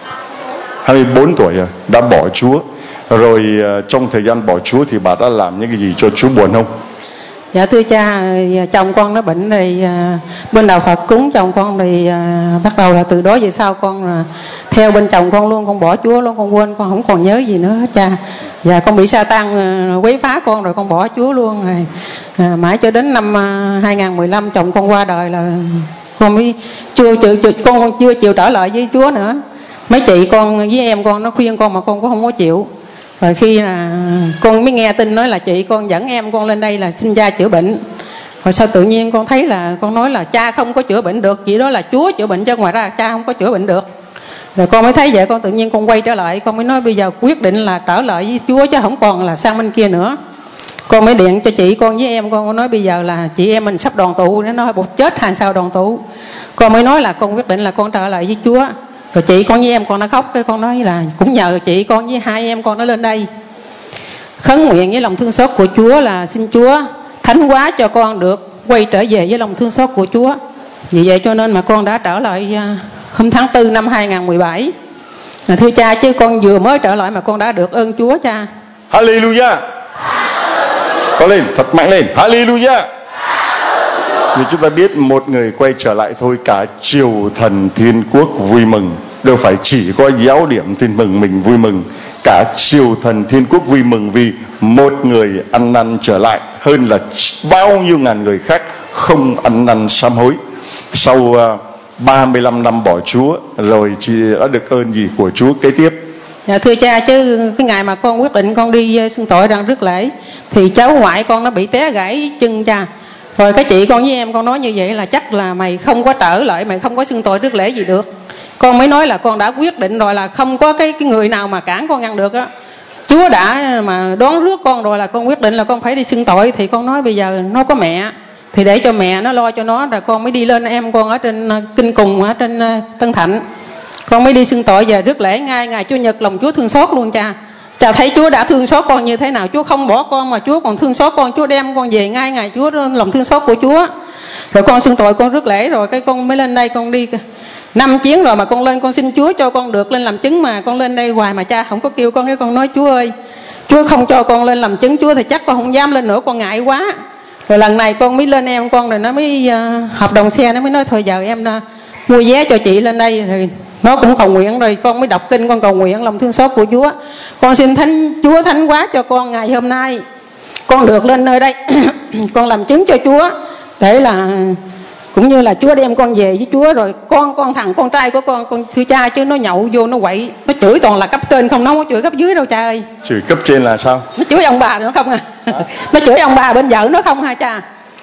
24 tuổi rồi, đã bỏ Chúa. Rồi trong thời gian bỏ Chúa thì bà đã làm những cái gì cho Chúa buồn không? Dạ thưa cha, chồng con nó bệnh rồi, bên đạo Phật cúng chồng con thì bắt đầu là từ đó về sau con theo bên chồng con luôn, con bỏ Chúa luôn, con quên, con không còn nhớ gì nữa hết cha. Và con bị Sa-tan quấy phá con rồi con bỏ Chúa luôn rồi. Mãi cho đến năm 2015 chồng con qua đời là con mới con chưa chịu trở lại với Chúa nữa. Mấy chị con với em con nó khuyên con mà con cũng không có chịu. Rồi khi là con mới nghe tin nói là chị con dẫn em con lên đây là xin cha chữa bệnh. Rồi sao tự nhiên con thấy là con nói là cha không có chữa bệnh được, chỉ đó là Chúa chữa bệnh chứ ngoài ra cha không có chữa bệnh được. Rồi con mới thấy vậy, con tự nhiên con quay trở lại, con mới nói bây giờ quyết định là trở lại với Chúa chứ không còn là sang bên kia nữa. Con mới điện cho chị con với em con nói bây giờ là chị em mình sắp đoàn tụ, nó nói bột chết hàng sao đoàn tụ. Con mới nói là con quyết định là con trở lại với Chúa. Rồi chị con với em con nó khóc, cái con nói là cũng nhờ chị con với hai em con nó lên đây khấn nguyện với lòng thương xót của Chúa là xin Chúa thánh hóa cho con được quay trở về với lòng thương xót của Chúa. Vì vậy cho nên mà con đã trở lại hôm tháng 4 năm 2017. Thưa cha, chứ con vừa mới trở lại mà con đã được ơn Chúa cha. Hallelujah. Có lên, thật mạnh lên. Hallelujah. Vì chúng ta biết một người quay trở lại thôi, cả triều thần thiên quốc vui mừng. Đâu phải chỉ có giáo điểm tin mừng mình vui mừng, cả triều thần thiên quốc vui mừng vì một người ăn năn trở lại, hơn là bao nhiêu ngàn người khác không ăn năn sám hối. Sau 35 năm bỏ Chúa rồi chị đã được ơn gì của Chúa kế tiếp? Dạ thưa cha, chứ cái ngày mà con quyết định con đi xưng tội đang rước lễ thì cháu ngoại con nó bị té gãy chân cha. Rồi cái chị con với em con nói như vậy là chắc là mày không có trở lại, mày không có xưng tội rước lễ gì được. Con mới nói là con đã quyết định rồi, là không có cái người nào mà cản con ngăn được á. Chúa đã mà đón rước con rồi là con quyết định là con phải đi xưng tội. Thì con nói bây giờ nó có mẹ thì để cho mẹ nó lo cho nó, rồi con mới đi lên em con ở trên Kinh Cùng ở trên Tân Thạnh. Con mới đi xưng tội về rước lễ ngay ngày Chủ nhật, lòng Chúa thương xót luôn cha. Cha thấy Chúa đã thương xót con như thế nào, Chúa không bỏ con mà Chúa còn thương xót con, Chúa đem con về ngay ngày Chúa lòng thương xót của Chúa. Rồi con xưng tội, con rước lễ rồi cái con mới lên đây, con đi 5 chuyến rồi mà con lên con xin Chúa cho con được lên làm chứng, mà con lên đây hoài mà cha không có kêu con. Cái con nói Chúa ơi, Chúa không cho con lên làm chứng Chúa thì chắc con không dám lên nữa, con ngại quá. Rồi lần này con mới lên em con rồi nó mới hợp đồng xe, nó mới nói thôi giờ em mua vé cho chị lên đây. Thì nó cũng cầu nguyện rồi con mới đọc kinh, con cầu nguyện lòng thương xót của Chúa. Con xin Chúa thánh hóa cho con ngày hôm nay con được lên nơi đây con làm chứng cho Chúa, để là cũng như là Chúa đem con về với Chúa. Rồi con thằng con trai của con thưa cha, chứ nó nhậu vô nó quậy, nó chửi toàn là cấp trên không, nó không có chửi cấp dưới đâu cha ơi. Chửi cấp trên là sao? Nó chửi ông bà nữa không à? Nó chửi ông bà bên vợ nó không ha cha?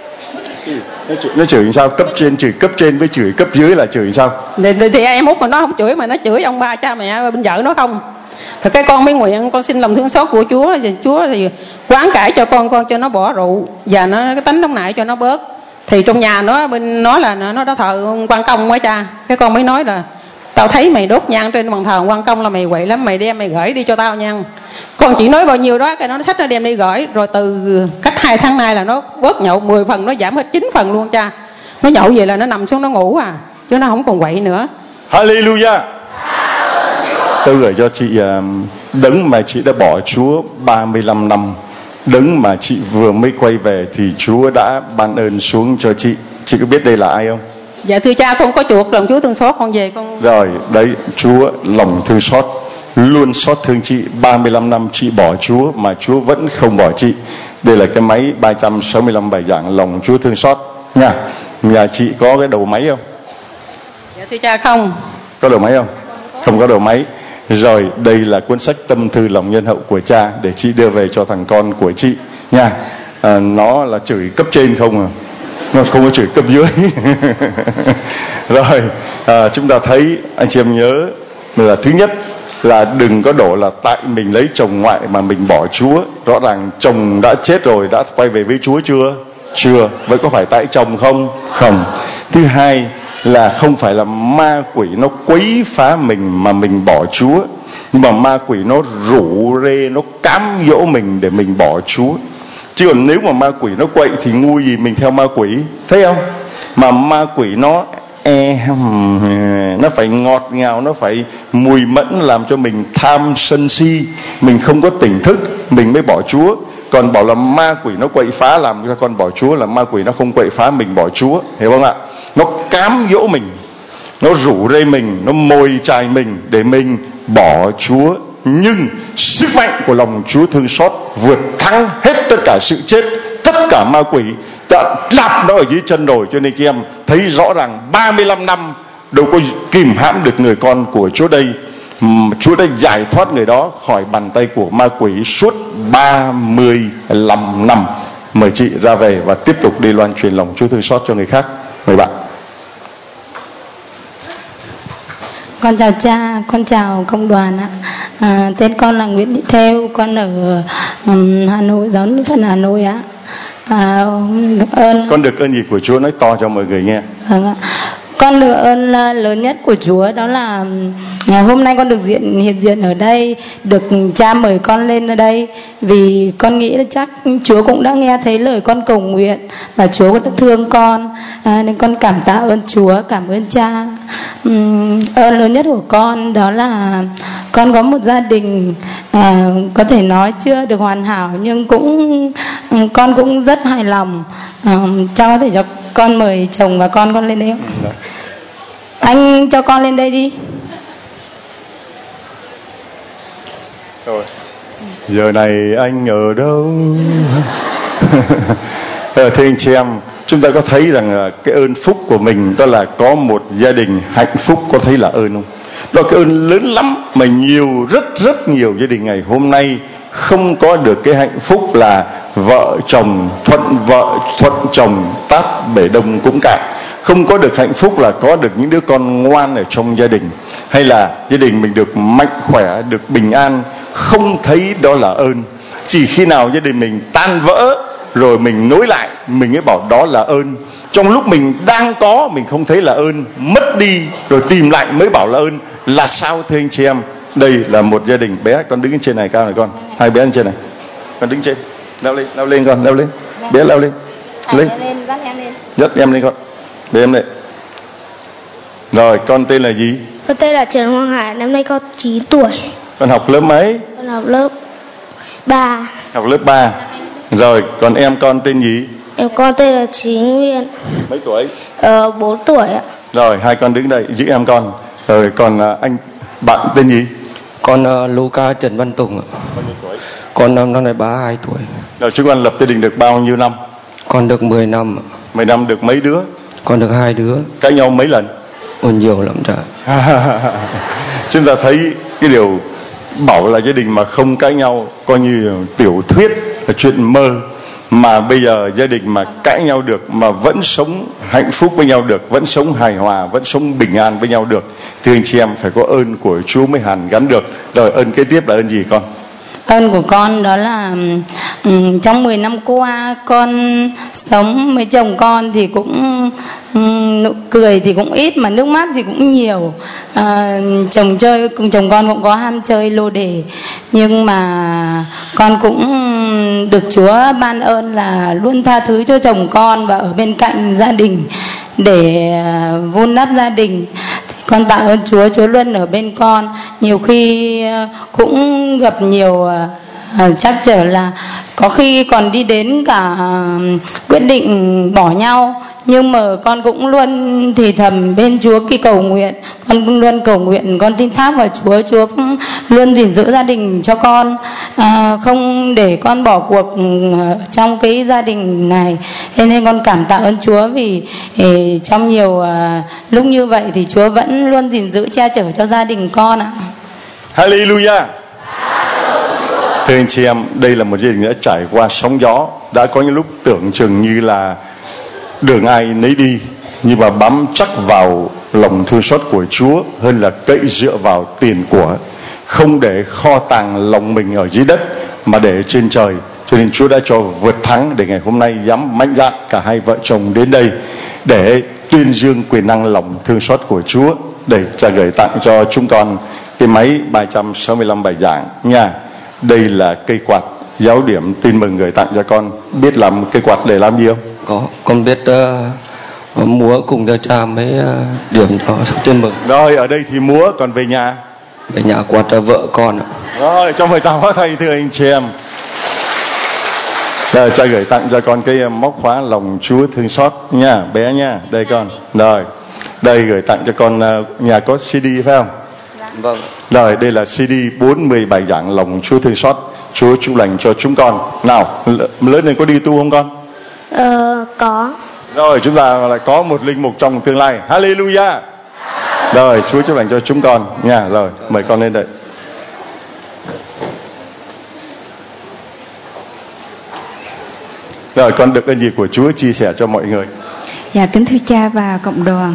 Nó chửi sao? Cấp trên chửi cấp trên với chửi cấp dưới là chửi sao? Thì em út mà nó không chửi mà nó chửi ông bà cha mẹ bên vợ nó không. Rồi cái con mới nguyện con xin lòng thương xót của Chúa, thì Chúa thì quán cải cho con cho nó bỏ rượu và nó cái tánh nóng nại cho nó bớt. Thì trong nhà nó bên nó là nó đã thờ Quan Công quá cha. Cái con mới nói là tao thấy mày đốt nhang trên bàn thờ Quan Công là mày quậy lắm, mày đem mày gửi đi cho tao nha. Con chỉ nói bao nhiêu đó, cái nó xách nó đem đi gửi. Rồi từ cách 2 tháng nay là nó bớt nhậu 10 phần, nó giảm hết 9 phần luôn cha. Nó nhậu về là nó nằm xuống nó ngủ à, chứ nó không còn quậy nữa. Hallelujah. Tôi gửi cho chị đấng mà chị đã bỏ Chúa 35 năm, đấng mà chị vừa mới quay về thì Chúa đã ban ơn xuống cho chị. Chị có biết đây là ai không? Dạ thưa cha, con có chuộc lòng Chúa thương xót con về con. Rồi, đấy, Chúa lòng thương xót, luôn xót thương chị. 35 năm chị bỏ Chúa mà Chúa vẫn không bỏ chị. Đây là cái máy 365 bài giảng lòng Chúa thương xót nha. Nhà chị có cái đầu máy không? Dạ thưa cha không. Có đầu máy không? Không có đầu máy. Rồi, đây là cuốn sách tâm thư lòng nhân hậu của cha để chị đưa về cho thằng con của chị nha. Nó là chửi cấp trên không à, nó không có chửi cấp dưới. Rồi, chúng ta thấy anh chị em nhớ là thứ nhất là đừng có đổ là tại mình lấy chồng ngoại mà mình bỏ Chúa. Rõ ràng chồng đã chết rồi, đã quay về với Chúa chưa? Chưa. Vậy có phải tại chồng không? Không. Thứ hai là không phải là ma quỷ nó quấy phá mình mà mình bỏ Chúa, nhưng mà ma quỷ nó rủ rê, nó cám dỗ mình để mình bỏ Chúa. Chứ còn nếu mà ma quỷ nó quậy thì ngu gì mình theo ma quỷ, thấy không? Mà ma quỷ nó phải ngọt ngào, nó phải mùi mẫn làm cho mình tham sân si, mình không có tỉnh thức mình mới bỏ Chúa. Còn bảo là ma quỷ nó quậy phá làm cho con bỏ Chúa là ma quỷ nó không quậy phá mình bỏ Chúa, hiểu không ạ? Nó cám dỗ mình, nó rủ rê mình, nó mồi chài mình để mình bỏ Chúa. Nhưng sức mạnh của lòng Chúa thương xót vượt thắng hết tất cả sự chết, tất cả ma quỷ đã đạp nó ở dưới chân rồi. Cho nên chị em thấy rõ ràng 35 năm đâu có kìm hãm được người con của Chúa đây. Chúa đã giải thoát người đó khỏi bàn tay của ma quỷ suốt 35 năm. Mời chị ra về và tiếp tục đi loan truyền lòng Chúa thương xót cho người khác. Mời bạn. Con chào cha, con chào công đoàn ạ. Tên con là Nguyễn Thị Theo, con ở Hà Nội, giáo phận Hà Nội ạ. Con được ơn gì của Chúa, nói to cho mọi người nghe. Vâng ạ. Con được ơn lớn nhất của Chúa đó là hôm nay con được hiện diện ở đây, được cha mời con lên ở đây vì con nghĩ là chắc Chúa cũng đã nghe thấy lời con cầu nguyện và Chúa đã thương con, nên con cảm tạ ơn Chúa, cảm ơn cha. Ơn lớn nhất của con đó là con có một gia đình có thể nói chưa được hoàn hảo nhưng con cũng rất hài lòng. Cha có thể cho con mời chồng và con lên đây không? Anh cho con lên đây đi. Rồi. Giờ này anh ở đâu? Thưa anh chị em, chúng ta có thấy rằng cái ơn phúc của mình đó là có một gia đình hạnh phúc, có thấy là ơn không? Đó cái ơn lớn lắm mà rất nhiều gia đình ngày hôm nay không có được cái hạnh phúc là vợ chồng thuận chồng tát bể đông cũng cạn, không có được hạnh phúc là có được những đứa con ngoan ở trong gia đình, hay là gia đình mình được mạnh khỏe, được bình an, không thấy đó là ơn. Chỉ khi nào gia đình mình tan vỡ rồi mình nối lại, mình mới bảo đó là ơn. Trong lúc mình đang có mình không thấy là ơn, mất đi rồi tìm lại mới bảo là ơn. Là sao thưa anh chị em? Đây là một gia đình. Bé con đứng trên này cao này con, hai bé lên trên này, con đứng trên, leo lên con, leo lên, bé leo lên, dắt em lên con, để em lên. Rồi con tên là gì? Con tên là Trần Hoàng Hải, năm nay con 9 tuổi. Con học lớp mấy? Con học lớp 3. Học lớp 3. Rồi còn em con tên gì? Em con tên là Trí Nguyên. Mấy tuổi? 4 tuổi ạ. Rồi hai con đứng đây giữ em con. Rồi còn anh bạn tên gì? Con Luca Trần Văn Tùng ạ. Bao nhiêu tuổi? Con năm nay 32 tuổi. Rồi chúng con lập gia đình được bao nhiêu năm? Con được 10 năm. 10 năm được mấy đứa? Con được 2 đứa. Cãi nhau mấy lần? Nhiều lắm trời. Chúng ta thấy cái điều bảo là gia đình mà không cãi nhau coi như tiểu thuyết, là chuyện mơ. Mà bây giờ gia đình mà cãi nhau được mà vẫn sống hạnh phúc với nhau được, vẫn sống hài hòa, vẫn sống bình an với nhau được, thì anh chị em phải có ơn của Chúa mới hàn gắn được. Rồi ơn kế tiếp là ơn gì con? Ơn của con đó là trong 10 năm qua con sống với chồng con thì cũng nụ cười thì cũng ít mà nước mắt thì cũng nhiều. Chồng con cũng có ham chơi lô đề, nhưng mà con cũng được Chúa ban ơn là luôn tha thứ cho chồng con và ở bên cạnh gia đình để vun đắp gia đình. Con tạ ơn Chúa, Chúa luôn ở bên con. Nhiều khi cũng gặp nhiều trắc trở là có khi còn đi đến cả quyết định bỏ nhau, nhưng mà con cũng luôn thì thầm bên Chúa khi cầu nguyện, con cũng luôn cầu nguyện, con tin thác vào Chúa. Chúa cũng luôn gìn giữ gia đình cho con, không để con bỏ cuộc trong cái gia đình này. Thế nên con cảm tạ ơn Chúa vì trong nhiều lúc như vậy thì Chúa vẫn luôn gìn giữ che chở cho gia đình con ạ. Hallelujah. Thưa anh chị em, đây là một gia đình đã trải qua sóng gió, đã có những lúc tưởng chừng như là đường ai nấy đi, nhưng mà bám chắc vào lòng thương xót của Chúa hơn là cậy dựa vào tiền của, không để kho tàng lòng mình ở dưới đất mà để trên trời. Cho nên Chúa đã cho vượt thắng để ngày hôm nay dám mạnh dạn cả hai vợ chồng đến đây để tuyên dương quyền năng lòng thương xót của Chúa, để cha gửi tặng cho chúng con cái máy 365 bài giảng nha. Đây là cây quạt giáo điểm tin mừng gửi tặng cho con. Biết làm cây quạt để làm gì không? Có, con biết múa cùng cho cha mấy điểm cho tin mừng. Rồi ở đây thì múa, còn về nhà quạt cho vợ con ạ. Rồi trong bài chào phá thầy thưa anh chị em. Rồi cha gửi tặng cho con cái móc khóa lòng Chúa thương xót nha, bé nha. Đây con. Rồi đây gửi tặng cho con, nhà có CD phải không? Vâng. Rồi đây là CD 40 bài giảng lòng Chúa thương xót. Chúa chúc lành cho chúng con. Nào lớn lên có đi tu không con? Có. Rồi chúng ta lại có một linh mục trong tương lai. Hallelujah. Rồi Chúa chúc lành cho chúng con nha. Rồi mời con lên đây. Rồi con được ơn gì của Chúa chia sẻ cho mọi người. Dạ kính thưa cha và cộng đoàn,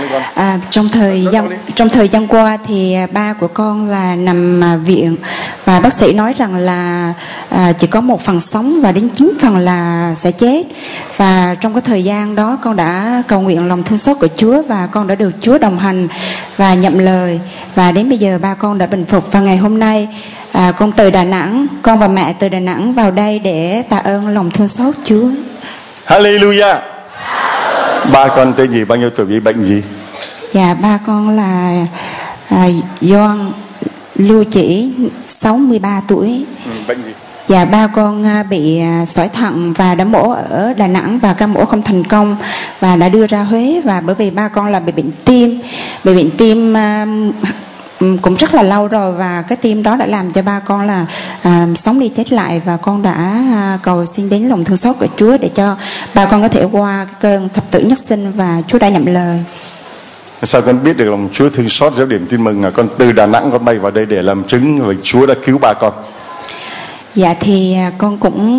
trong thời gian qua thì ba của con là nằm viện và bác sĩ nói rằng là chỉ có 1 phần sống và đến 9 phần là sẽ chết. Và trong cái thời gian đó con đã cầu nguyện lòng thương xót của Chúa và con đã được Chúa đồng hành và nhậm lời, và đến bây giờ ba con đã bình phục. Và ngày hôm nay con từ Đà Nẵng, con và mẹ từ Đà Nẵng vào đây để tạ ơn lòng thương xót Chúa. Hallelujah. Ba con tên gì, bao nhiêu tuổi, bị bệnh gì? Dạ ba con là Doan Lưu Chỉ, 63 tuổi. Bệnh gì? Dạ ba con bị sỏi thận và đã mổ ở Đà Nẵng và ca mổ không thành công và đã đưa ra Huế. Và bởi vì ba con là bị bệnh tim cũng rất là lâu rồi, và cái tim đó đã làm cho ba con là sống đi chết lại, và con đã cầu xin đến lòng thương xót của Chúa để cho ba con có thể qua cái cơn thập tử nhất sinh, và Chúa đã nhậm lời. Sao con biết được lòng Chúa thương xót giáo điểm tin mừng? Con từ Đà Nẵng con bay vào đây để làm chứng về Chúa đã cứu ba con. Dạ thì con cũng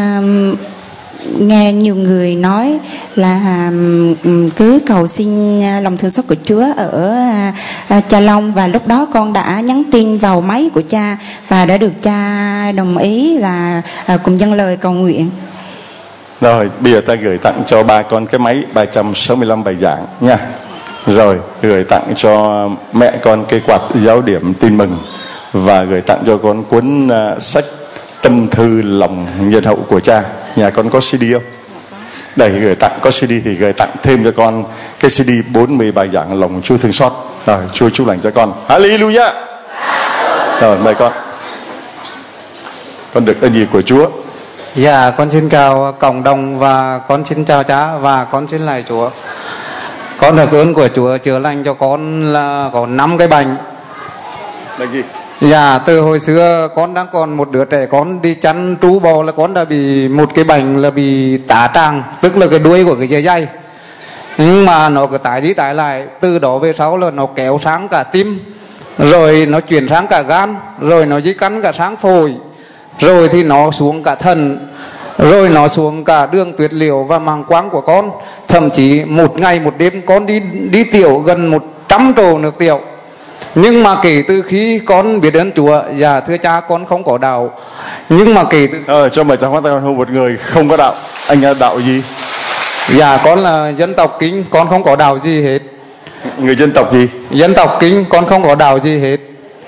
nghe nhiều người nói là cứ cầu xin lòng thương xót của Chúa ở Cha Long, và lúc đó con đã nhắn tin vào máy của cha và đã được cha đồng ý là cùng dâng lời cầu nguyện. Rồi bây giờ ta gửi tặng cho ba con cái máy 365 bài giảng nha. Rồi gửi tặng cho mẹ con cái quạt giáo điểm tin mừng, và gửi tặng cho con cuốn sách Tâm thư lòng nhân hậu của cha. Nhà con có CD không? Đây gửi tặng, có CD thì gửi tặng thêm cho con cái CD 40 bài giảng lòng Chúa thương xót. Rồi Chúa chúc lành cho con. Hallelujah. Rồi mời con. Con được ơn gì của Chúa? Dạ con xin chào cộng đồng và con xin chào cha và con xin lạy Chúa. Con được ơn của Chúa chữa lành cho con là có 5 cái bệnh. Bệnh gì? Dạ từ hồi xưa con đang còn một đứa trẻ con đi chăn trú bò là con đã bị một cái bệnh là bị tá tràng, tức là cái đuôi của cái dạ dày. Nhưng mà nó cứ tái đi tái lại, từ đó về sau là nó kéo sang cả tim, rồi nó chuyển sang cả gan, rồi nó di căn cả sang phổi, rồi thì nó xuống cả thận, rồi nó xuống cả đường tuyệt liệt và màng quáng của con. Thậm chí một ngày một đêm con đi tiểu gần 100 trồ nước tiểu. Nhưng mà kể từ khi con biết ơn Chúa, dạ thưa cha con không có đạo. Nhưng mà kể từ cho mời cháu phát tay con một người không có đạo. Anh là đạo gì? Dạ con là dân tộc Kinh, con không có đạo gì hết. Người dân tộc gì? Dân tộc Kinh, con không có đạo gì hết.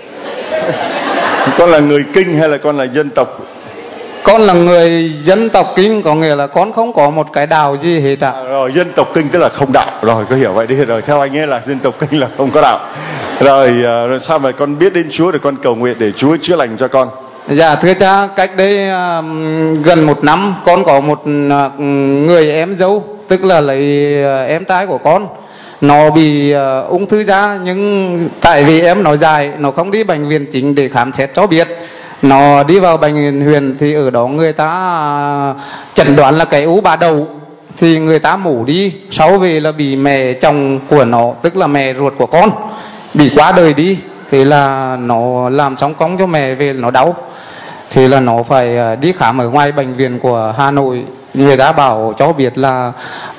Con là người Kinh hay là con là dân tộc? Con là người dân tộc Kinh, có nghĩa là con không có một cái đạo gì hết ạ. Rồi dân tộc Kinh tức là không đạo. Rồi có hiểu vậy đi. Rồi theo anh ấy là dân tộc Kinh là không có đạo. Rồi sao mà con biết đến Chúa để con cầu nguyện để Chúa chữa lành cho con? Dạ thưa cha, cách đây gần 1 năm con có một người em dâu tức là lấy em trai của con. Nó bị ung thư da, nhưng tại vì em nó dài, nó không đi bệnh viện chính để khám xét cho biết. Nó đi vào bệnh viện huyện thì ở đó người ta chẩn đoán là cái u bạ đậu, thì người ta mổ đi. Sau về là bị mẹ chồng của nó, tức là mẹ ruột của con, bị quá đời đi. Thì là nó làm xong công cho mẹ về nó đau, thì là nó phải đi khám ở ngoài bệnh viện của Hà Nội. Người ta bảo cho biết là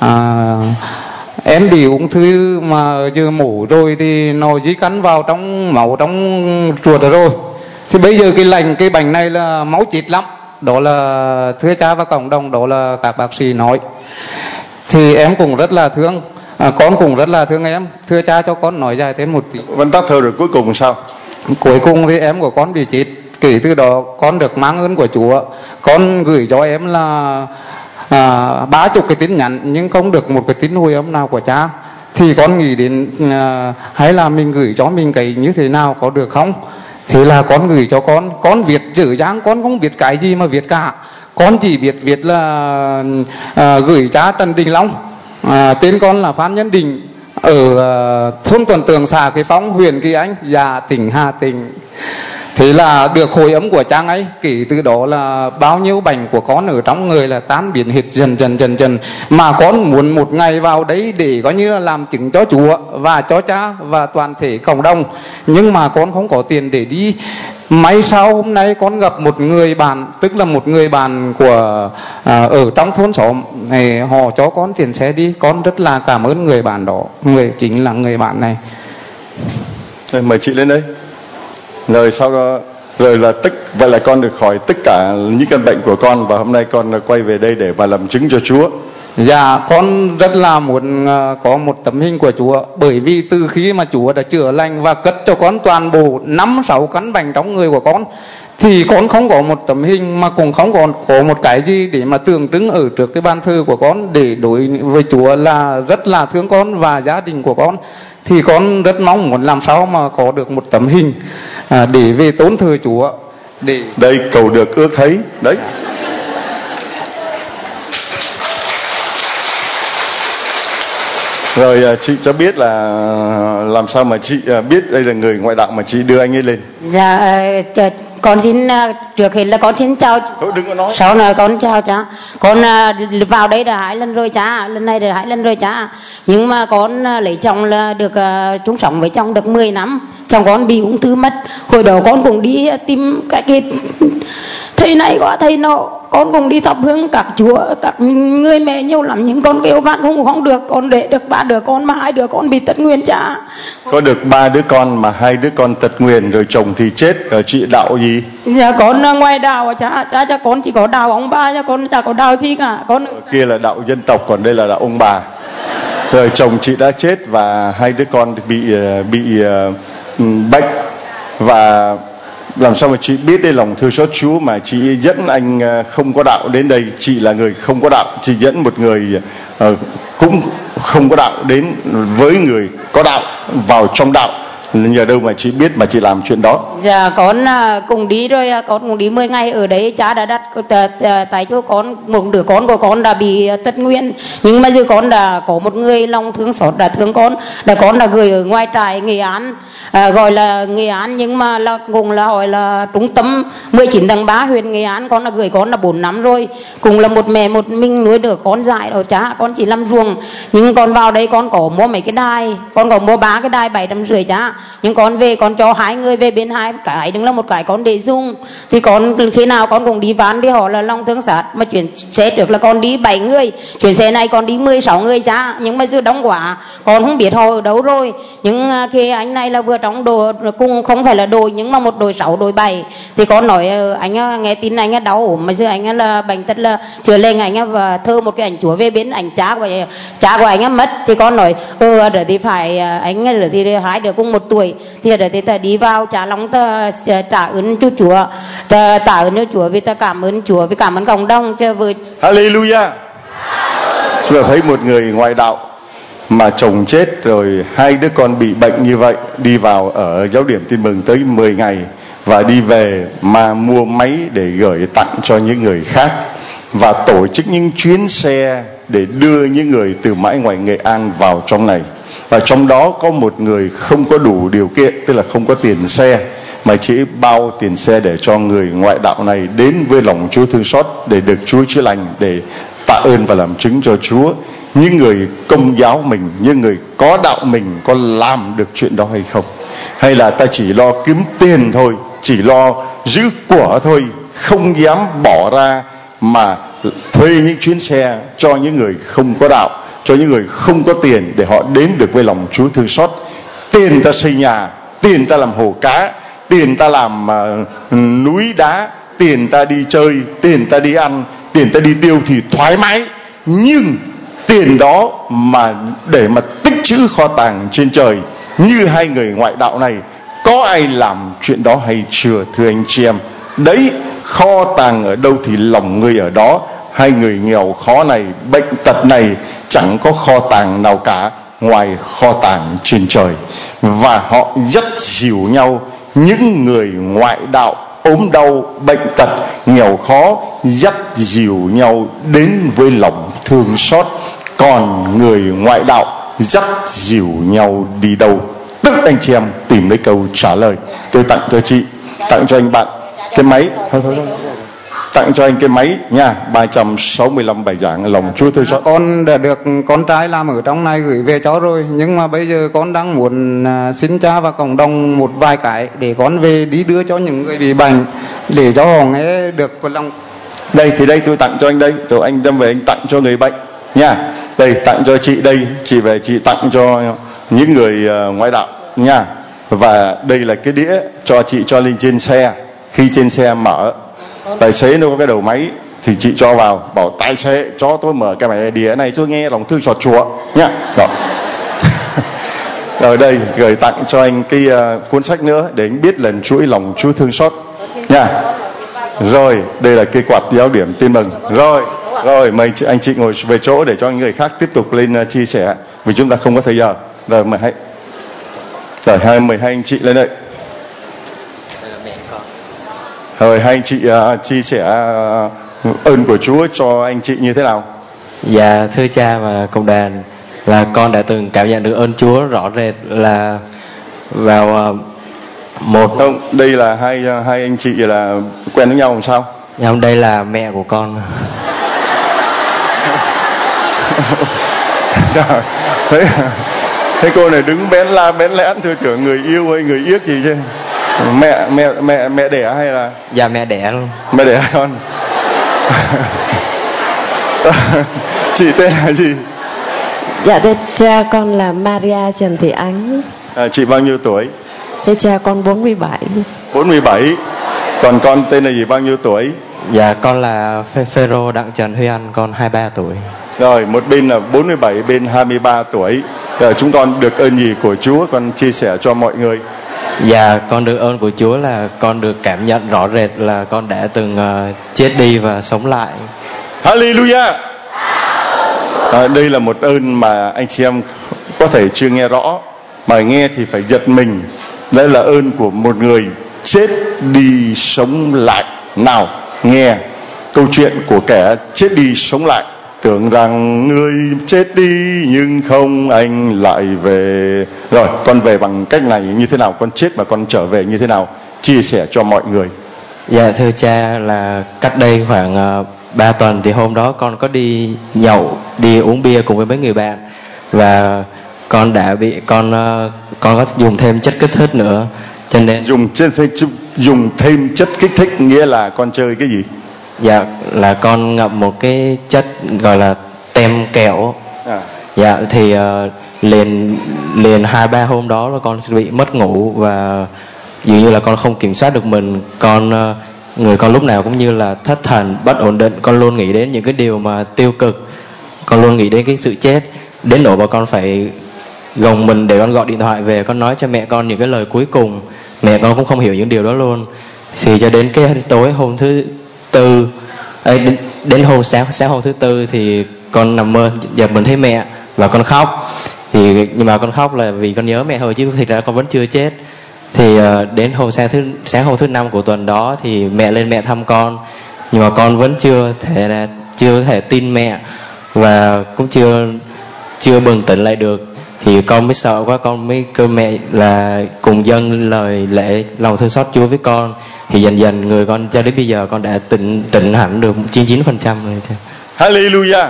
em bị ung thư mà giờ mổ rồi thì nó di căn vào trong máu, trong ruột rồi. Thì bây giờ cái bệnh này là máu chít lắm. Đó là thưa cha và cộng đồng, đó là các bác sĩ nói. Thì em cũng rất là thương, con cũng rất là thương em. Thưa cha cho con nói dài thêm một tí. Vẫn tắt thở rồi cuối cùng sao? Cuối cùng thì em của con bị chết. Kể từ đó con được mang ơn của Chúa. Con gửi cho em là 30 cái tin nhắn, nhưng không được một cái tin hồi âm nào của cha. Thì con nghĩ đến hay là mình gửi cho mình cái như thế nào có được không? Thế là con gửi cho con viết dở dang, con không biết cái gì mà viết cả. Con chỉ viết là gửi cha Trần Đình Long, tên con là Phan Nhân Đình, ở thôn Tuần Tường, xã Kỳ Phong, huyện Kỳ Anh, dạ tỉnh Hà Tĩnh. Thế là được hồi ấm của cha ấy. Kể từ đó là bao nhiêu bệnh của con ở trong người là tan biến hết dần. Mà con muốn một ngày vào đấy để coi như là làm chứng cho Chúa và cho cha và toàn thể cộng đồng. Nhưng mà con không có tiền để đi. May sau hôm nay con gặp một người bạn, tức là một người bạn của ở trong thôn xóm này, họ cho con tiền xe đi. Con rất là cảm ơn người bạn đó, người chính là người bạn này. Mời chị lên đây. Rồi sau đó rồi là vậy là con được khỏi tất cả những căn bệnh của con, và hôm nay con quay về đây để mà làm chứng cho Chúa. Dạ, con rất là muốn có một tấm hình của Chúa, bởi vì từ khi mà Chúa đã chữa lành và cất cho con toàn bộ 5-6 căn bệnh trong người của con, thì con không có một tấm hình, mà cũng không còn có một cái gì để mà tượng trưng ở trước cái bàn thờ của con để đối với Chúa là rất là thương con và gia đình của con. Thì con rất mong muốn làm sao mà có được một tấm hình để về tôn thờ Chúa. Để đây cầu được ước thấy đấy. Rồi chị cho biết là làm sao mà chị biết đây là người ngoại đạo mà chị đưa anh ấy lên? Dạ, con xin trước hết là con xin chào. Thôi đừng có nói. Sau này con chào cha. Con vào đây đã 2 lần rồi cha, lần này đã 2 lần rồi cha. Nhưng mà con lấy chồng là được chung sống với chồng được 10 năm. Chồng con bị ung thư mất. Hồi đó con cũng đi tìm cái thầy này quá thầy nọ, con cũng đi thắp hương các chúa, các người mẹ nhiều lắm, nhưng con kêu bạn không được. Con để được 3 đứa con mà 2 đứa con bị tật nguyền cha. Có được 3 đứa con mà 2 đứa con tật nguyền, rồi chồng thì chết. Rồi chị đạo gì? Dạ con ngoài đạo cha cho con chỉ có đạo ông bà, cho con chả có đạo gì cả. Con kia là đạo dân tộc, còn đây là đạo ông bà. Rồi chồng chị đã chết và 2 đứa con bị bệnh. Và làm sao mà chị biết đây lòng thương xót Chúa mà chị dẫn anh không có đạo đến đây? Chị là người không có đạo, chị dẫn một người cũng không có đạo đến với người có đạo vào trong đạo. Nhờ đâu mà chị biết mà chị làm chuyện đó? Dạ con cùng đi rồi, con cũng đi 10 ngày ở đấy. Cha đã đặt tại chỗ con, một đứa con của con đã bị tật nguyền, nhưng mà giờ con đã có một người lòng thương xót đã thương con, con đã gửi ở ngoài trại Nghệ An, gọi là Nghệ An nhưng mà là cùng là gọi là trung tâm 19 tháng 3 huyện Nghệ An. Con đã gửi con là 4 năm rồi, cùng là một mẹ một mình nuôi được con dại rồi cha. Con chỉ làm ruộng, nhưng con vào đây con có mua mấy cái đài, con có mua 3 cái đài 750 cha. Nhưng con về con cho 2 người về bên 2 cái, đừng là một cái con để dùng. Thì con khi nào con cũng đi ván đi họ là lòng thương xót, mà chuyển xe trước là con đi 7 người, chuyển xe này con đi 16 người cha. Nhưng mà giờ đóng quả con không biết họ ở đâu rồi. Nhưng khi anh này là vừa trong đồ cùng không phải là đồ, nhưng mà một đội 6 đội 7. Thì con nói anh nghe tin anh đau ốm mà giờ anh là bệnh tật là chữa lành, anh và thơ một cái ảnh Chúa về bên ảnh cha của anh mất. Thì con nói rồi thì phải anh rồi thì 2 đứa cùng 1 tuổi. Thì để ta đi vào trả lòng ta trả ơn cho Chúa, ta tạ ơn cho Chúa vì ta cảm ơn Chúa, vì cảm ơn cộng đồng cho vừa. Hallelujah. Chúng ta thấy một người ngoại đạo mà chồng chết rồi 2 đứa con bị bệnh như vậy, đi vào ở giáo điểm Tin Mừng tới 10 ngày và đi về mà mua máy để gửi tặng cho những người khác, và tổ chức những chuyến xe để đưa những người từ mãi ngoài Nghệ An vào trong này. Và trong đó có một người không có đủ điều kiện, tức là không có tiền xe, mà chỉ bao tiền xe để cho người ngoại đạo này đến với lòng Chúa thương xót để được Chúa chữa lành, để tạ ơn và làm chứng cho Chúa. Những người công giáo mình, những người có đạo mình có làm được chuyện đó hay không? Hay là ta chỉ lo kiếm tiền thôi, chỉ lo giữ của thôi, không dám bỏ ra mà thuê những chuyến xe cho những người không có đạo, cho những người không có tiền để họ đến được với lòng Chúa thương xót. Tiền ta xây nhà, tiền ta làm hồ cá, tiền ta làm núi đá, tiền ta đi chơi, tiền ta đi ăn, tiền ta đi tiêu thì thoải mái. Nhưng tiền đó mà để mà tích trữ kho tàng trên trời như hai người ngoại đạo này, có ai làm chuyện đó hay chưa thưa anh chị em? Đấy, kho tàng ở đâu thì lòng người ở đó. Hai người nghèo khó này, bệnh tật này chẳng có kho tàng nào cả ngoài kho tàng trên trời. Và họ dắt dìu nhau, những người ngoại đạo ốm đau, bệnh tật, nghèo khó, dắt dìu nhau đến với lòng thương xót. Còn người ngoại đạo dắt dìu nhau đi đâu? Tức anh chị em tìm lấy câu trả lời. Tôi tặng cho chị, tặng cho anh bạn cái máy. Thôi. Tặng cho anh cái máy nha, 365 bài giảng lòng Chúa thương xót. Con đã được con trai làm ở trong này gửi về cho rồi, nhưng mà bây giờ con đang muốn xin cha và cộng đồng một vài cái để con về đi đưa cho những người bị bệnh, để cho họ nghe được của lòng. Đây thì đây tôi tặng cho anh đây, rồi anh đem về anh tặng cho người bệnh nha. Đây tặng cho chị đây, chị về chị tặng cho những người ngoại đạo nha. Và đây là cái đĩa cho chị cho lên trên xe. Khi trên xe mở, tài xế nó có cái đầu máy thì chị cho vào, bảo tài xế cho tôi mở cái máy đĩa này tôi nghe lòng thương xót Chúa nhá. Đó. Rồi đây gửi tặng cho anh cái cuốn sách nữa để anh biết lần chuỗi lòng Chúa thương xót nha. Rồi đây là cái quạt giáo điểm tin mừng. Rồi mời anh chị ngồi về chỗ để cho những người khác tiếp tục lên chia sẻ, vì chúng ta không có thời giờ. Rồi mời hai anh chị lên đây. Rồi hai anh chị chia sẻ ơn của Chúa cho anh chị như thế nào? Dạ thưa cha và cộng đoàn, là con đã từng cảm nhận được ơn Chúa rõ rệt là vào một. Không, đây là hai anh chị là quen với nhau làm sao? Dạ không, đây là mẹ của con. Trời, thế cô này đứng bén la bén lẽn, tôi tưởng người yêu hay người yếc gì chứ. Mẹ đẻ hay là? Dạ mẹ đẻ luôn. Mẹ đẻ con. Chị tên là gì? Dạ thưa cha, con là Maria Trần Thị Ánh. Chị bao nhiêu tuổi? Thưa cha, con 47. 47. Còn con tên là gì, bao nhiêu tuổi? Dạ con là Phêrô Đặng Trần Huy Anh, con 23 tuổi. Rồi một bên là 47, bên 23 tuổi. Rồi chúng con được ơn gì của Chúa, con chia sẻ cho mọi người. Dạ con được ơn của Chúa là con được cảm nhận rõ rệt là con đã từng chết đi và sống lại. Hallelujah. Đây là một ơn mà anh chị em có thể chưa nghe rõ, mà nghe thì phải giật mình. Đây là ơn của một người chết đi sống lại. Nào nghe câu chuyện của kẻ chết đi sống lại. Tưởng rằng người chết đi nhưng không, anh lại về. Rồi con về bằng cách này như thế nào? Con chết mà con trở về như thế nào? Chia sẻ cho mọi người. Dạ thưa cha, là cách đây khoảng 3 tuần thì hôm đó con có đi nhậu, đi uống bia cùng với mấy người bạn, và con đã bị con có dùng thêm chất kích thích nữa, cho nên dùng thêm chất kích thích nghĩa là con chơi cái gì? Dạ là con ngậm một cái chất gọi là tem kẹo. Dạ thì liền 2-3 hôm đó là con sẽ bị mất ngủ, và dường như là con không kiểm soát được mình. Người con lúc nào cũng như là thất thần, bất ổn định. Con luôn nghĩ đến những cái điều mà tiêu cực, con luôn nghĩ đến cái sự chết, đến nỗi mà con phải gồng mình để con gọi điện thoại về, con nói cho mẹ con những cái lời cuối cùng. Mẹ con cũng không hiểu những điều đó luôn. Thì cho đến cái tối hôm thứ tư, đến hôm sáng hôm thứ tư thì con nằm mơ giật mình thấy mẹ và con khóc. Nhưng mà con khóc là vì con nhớ mẹ thôi, chứ thực ra con vẫn chưa chết. Thì đến sáng hôm thứ 5 của tuần đó thì mẹ lên mẹ thăm con, nhưng mà con vẫn chưa thể tin mẹ. và cũng chưa bừng tỉnh lại được. Thì con mới sợ quá, con mới kêu mẹ là cùng dâng lời lễ lòng thương xót Chúa với con. Thì dần dần người con cho đến bây giờ con đã tỉnh hẳn được 99% rồi. Hallelujah.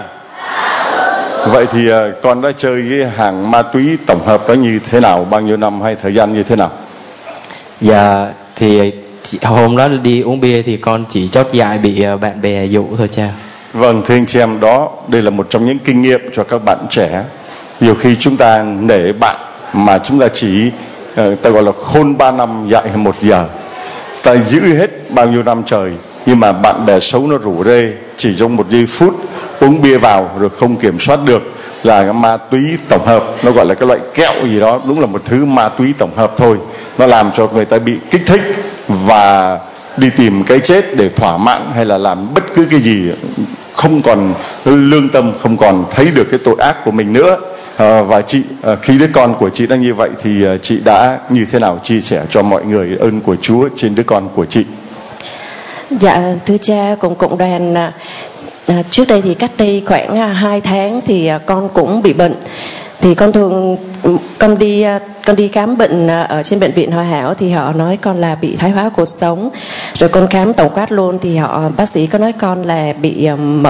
Vậy thì con đã chơi cái hàng ma túy tổng hợp đó như thế nào, bao nhiêu năm hay thời gian như thế nào? Dạ thì hôm đó đi uống bia thì con chỉ chót dại bị bạn bè dụ thôi cha. Vâng, thưa anh chị em, đó đây là một trong những kinh nghiệm cho các bạn trẻ. Nhiều khi chúng ta nể bạn mà chúng ta chỉ ta gọi là khôn 3 năm dạy 1 giờ, ta giữ hết bao nhiêu năm trời, nhưng mà bạn bè xấu nó rủ rê chỉ trong 1 giây phút uống bia vào rồi không kiểm soát được là cái ma túy tổng hợp, nó gọi là cái loại kẹo gì đó, đúng là một thứ ma túy tổng hợp thôi. Nó làm cho người ta bị kích thích và đi tìm cái chết để thỏa mãn, hay là làm bất cứ cái gì, không còn lương tâm, không còn thấy được cái tội ác của mình nữa. Và chị, khi đứa con của chị đang như vậy thì chị đã như thế nào chia sẻ cho mọi người ơn của Chúa trên đứa con của chị? Dạ thưa cha, cùng cộng đoàn trước đây thì cách đây khoảng 2 tháng thì con cũng bị bệnh. Thì con đi khám bệnh ở trên bệnh viện Hòa Hảo thì họ nói con là bị thoái hóa cột sống. Rồi con khám tổng quát luôn thì bác sĩ có nói con là bị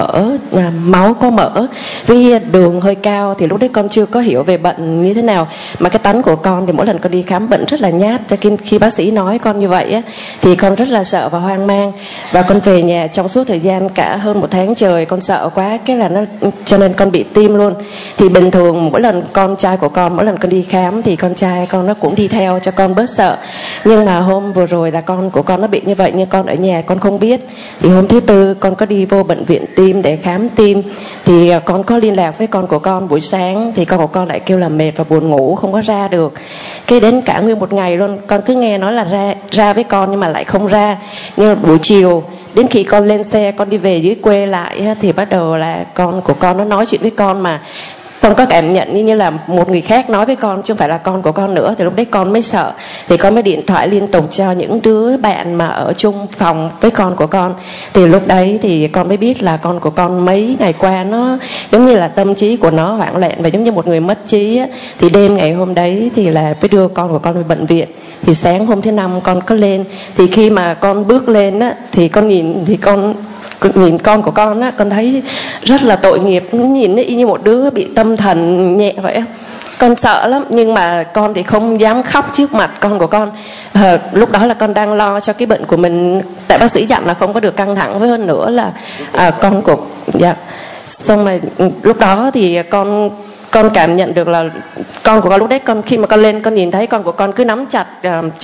máu có mỡ với đường hơi cao. Thì lúc đấy con chưa có hiểu về bệnh như thế nào, mà cái tánh của con thì mỗi lần con đi khám bệnh rất là nhát. Cho nên khi bác sĩ nói con như vậy á, thì con rất là sợ và hoang mang. Và con về nhà trong suốt thời gian cả hơn 1 tháng trời, con sợ quá cái là cho nên con bị tim luôn. Thì bình thường mỗi lần con trai của con mỗi lần con đi khám thì con trai con nó cũng đi theo cho con bớt sợ. Nhưng mà hôm vừa rồi là con của con nó bị như vậy, nhưng con ở nhà con không biết. Thì hôm thứ Tư con có đi vô bệnh viện tim để khám tim. Thì con có liên lạc với con của con buổi sáng, thì con của con lại kêu là mệt và buồn ngủ không có ra được. Cái đến cả nguyên 1 ngày luôn con cứ nghe nói là ra với con nhưng mà lại không ra. Nhưng buổi chiều đến khi con lên xe con đi về dưới quê lại thì bắt đầu là con của con nó nói chuyện với con, mà con có cảm nhận như là một người khác nói với con chứ không phải là con của con nữa. Thì lúc đấy con mới sợ, thì con mới điện thoại liên tục cho những đứa bạn mà ở chung phòng với con của con. Thì lúc đấy thì con mới biết là con của con mấy ngày qua nó giống như là tâm trí của nó hoảng loạn và giống như một người mất trí á. Thì đêm ngày hôm đấy thì là phải đưa con của con về bệnh viện. Thì sáng hôm thứ Năm con có lên, thì khi mà con bước lên á thì con nhìn con của con á, con thấy rất là tội nghiệp, nhìn nó y như một đứa bị tâm thần nhẹ vậy á. Con sợ lắm, nhưng mà con thì không dám khóc trước mặt con của con. Lúc đó là con đang lo cho cái bệnh của mình, tại bác sĩ dặn là không có được căng thẳng, với hơn nữa là con của xong rồi lúc đó thì con cảm nhận được là con của con lúc đấy, khi mà con lên con nhìn thấy con của con cứ nắm chặt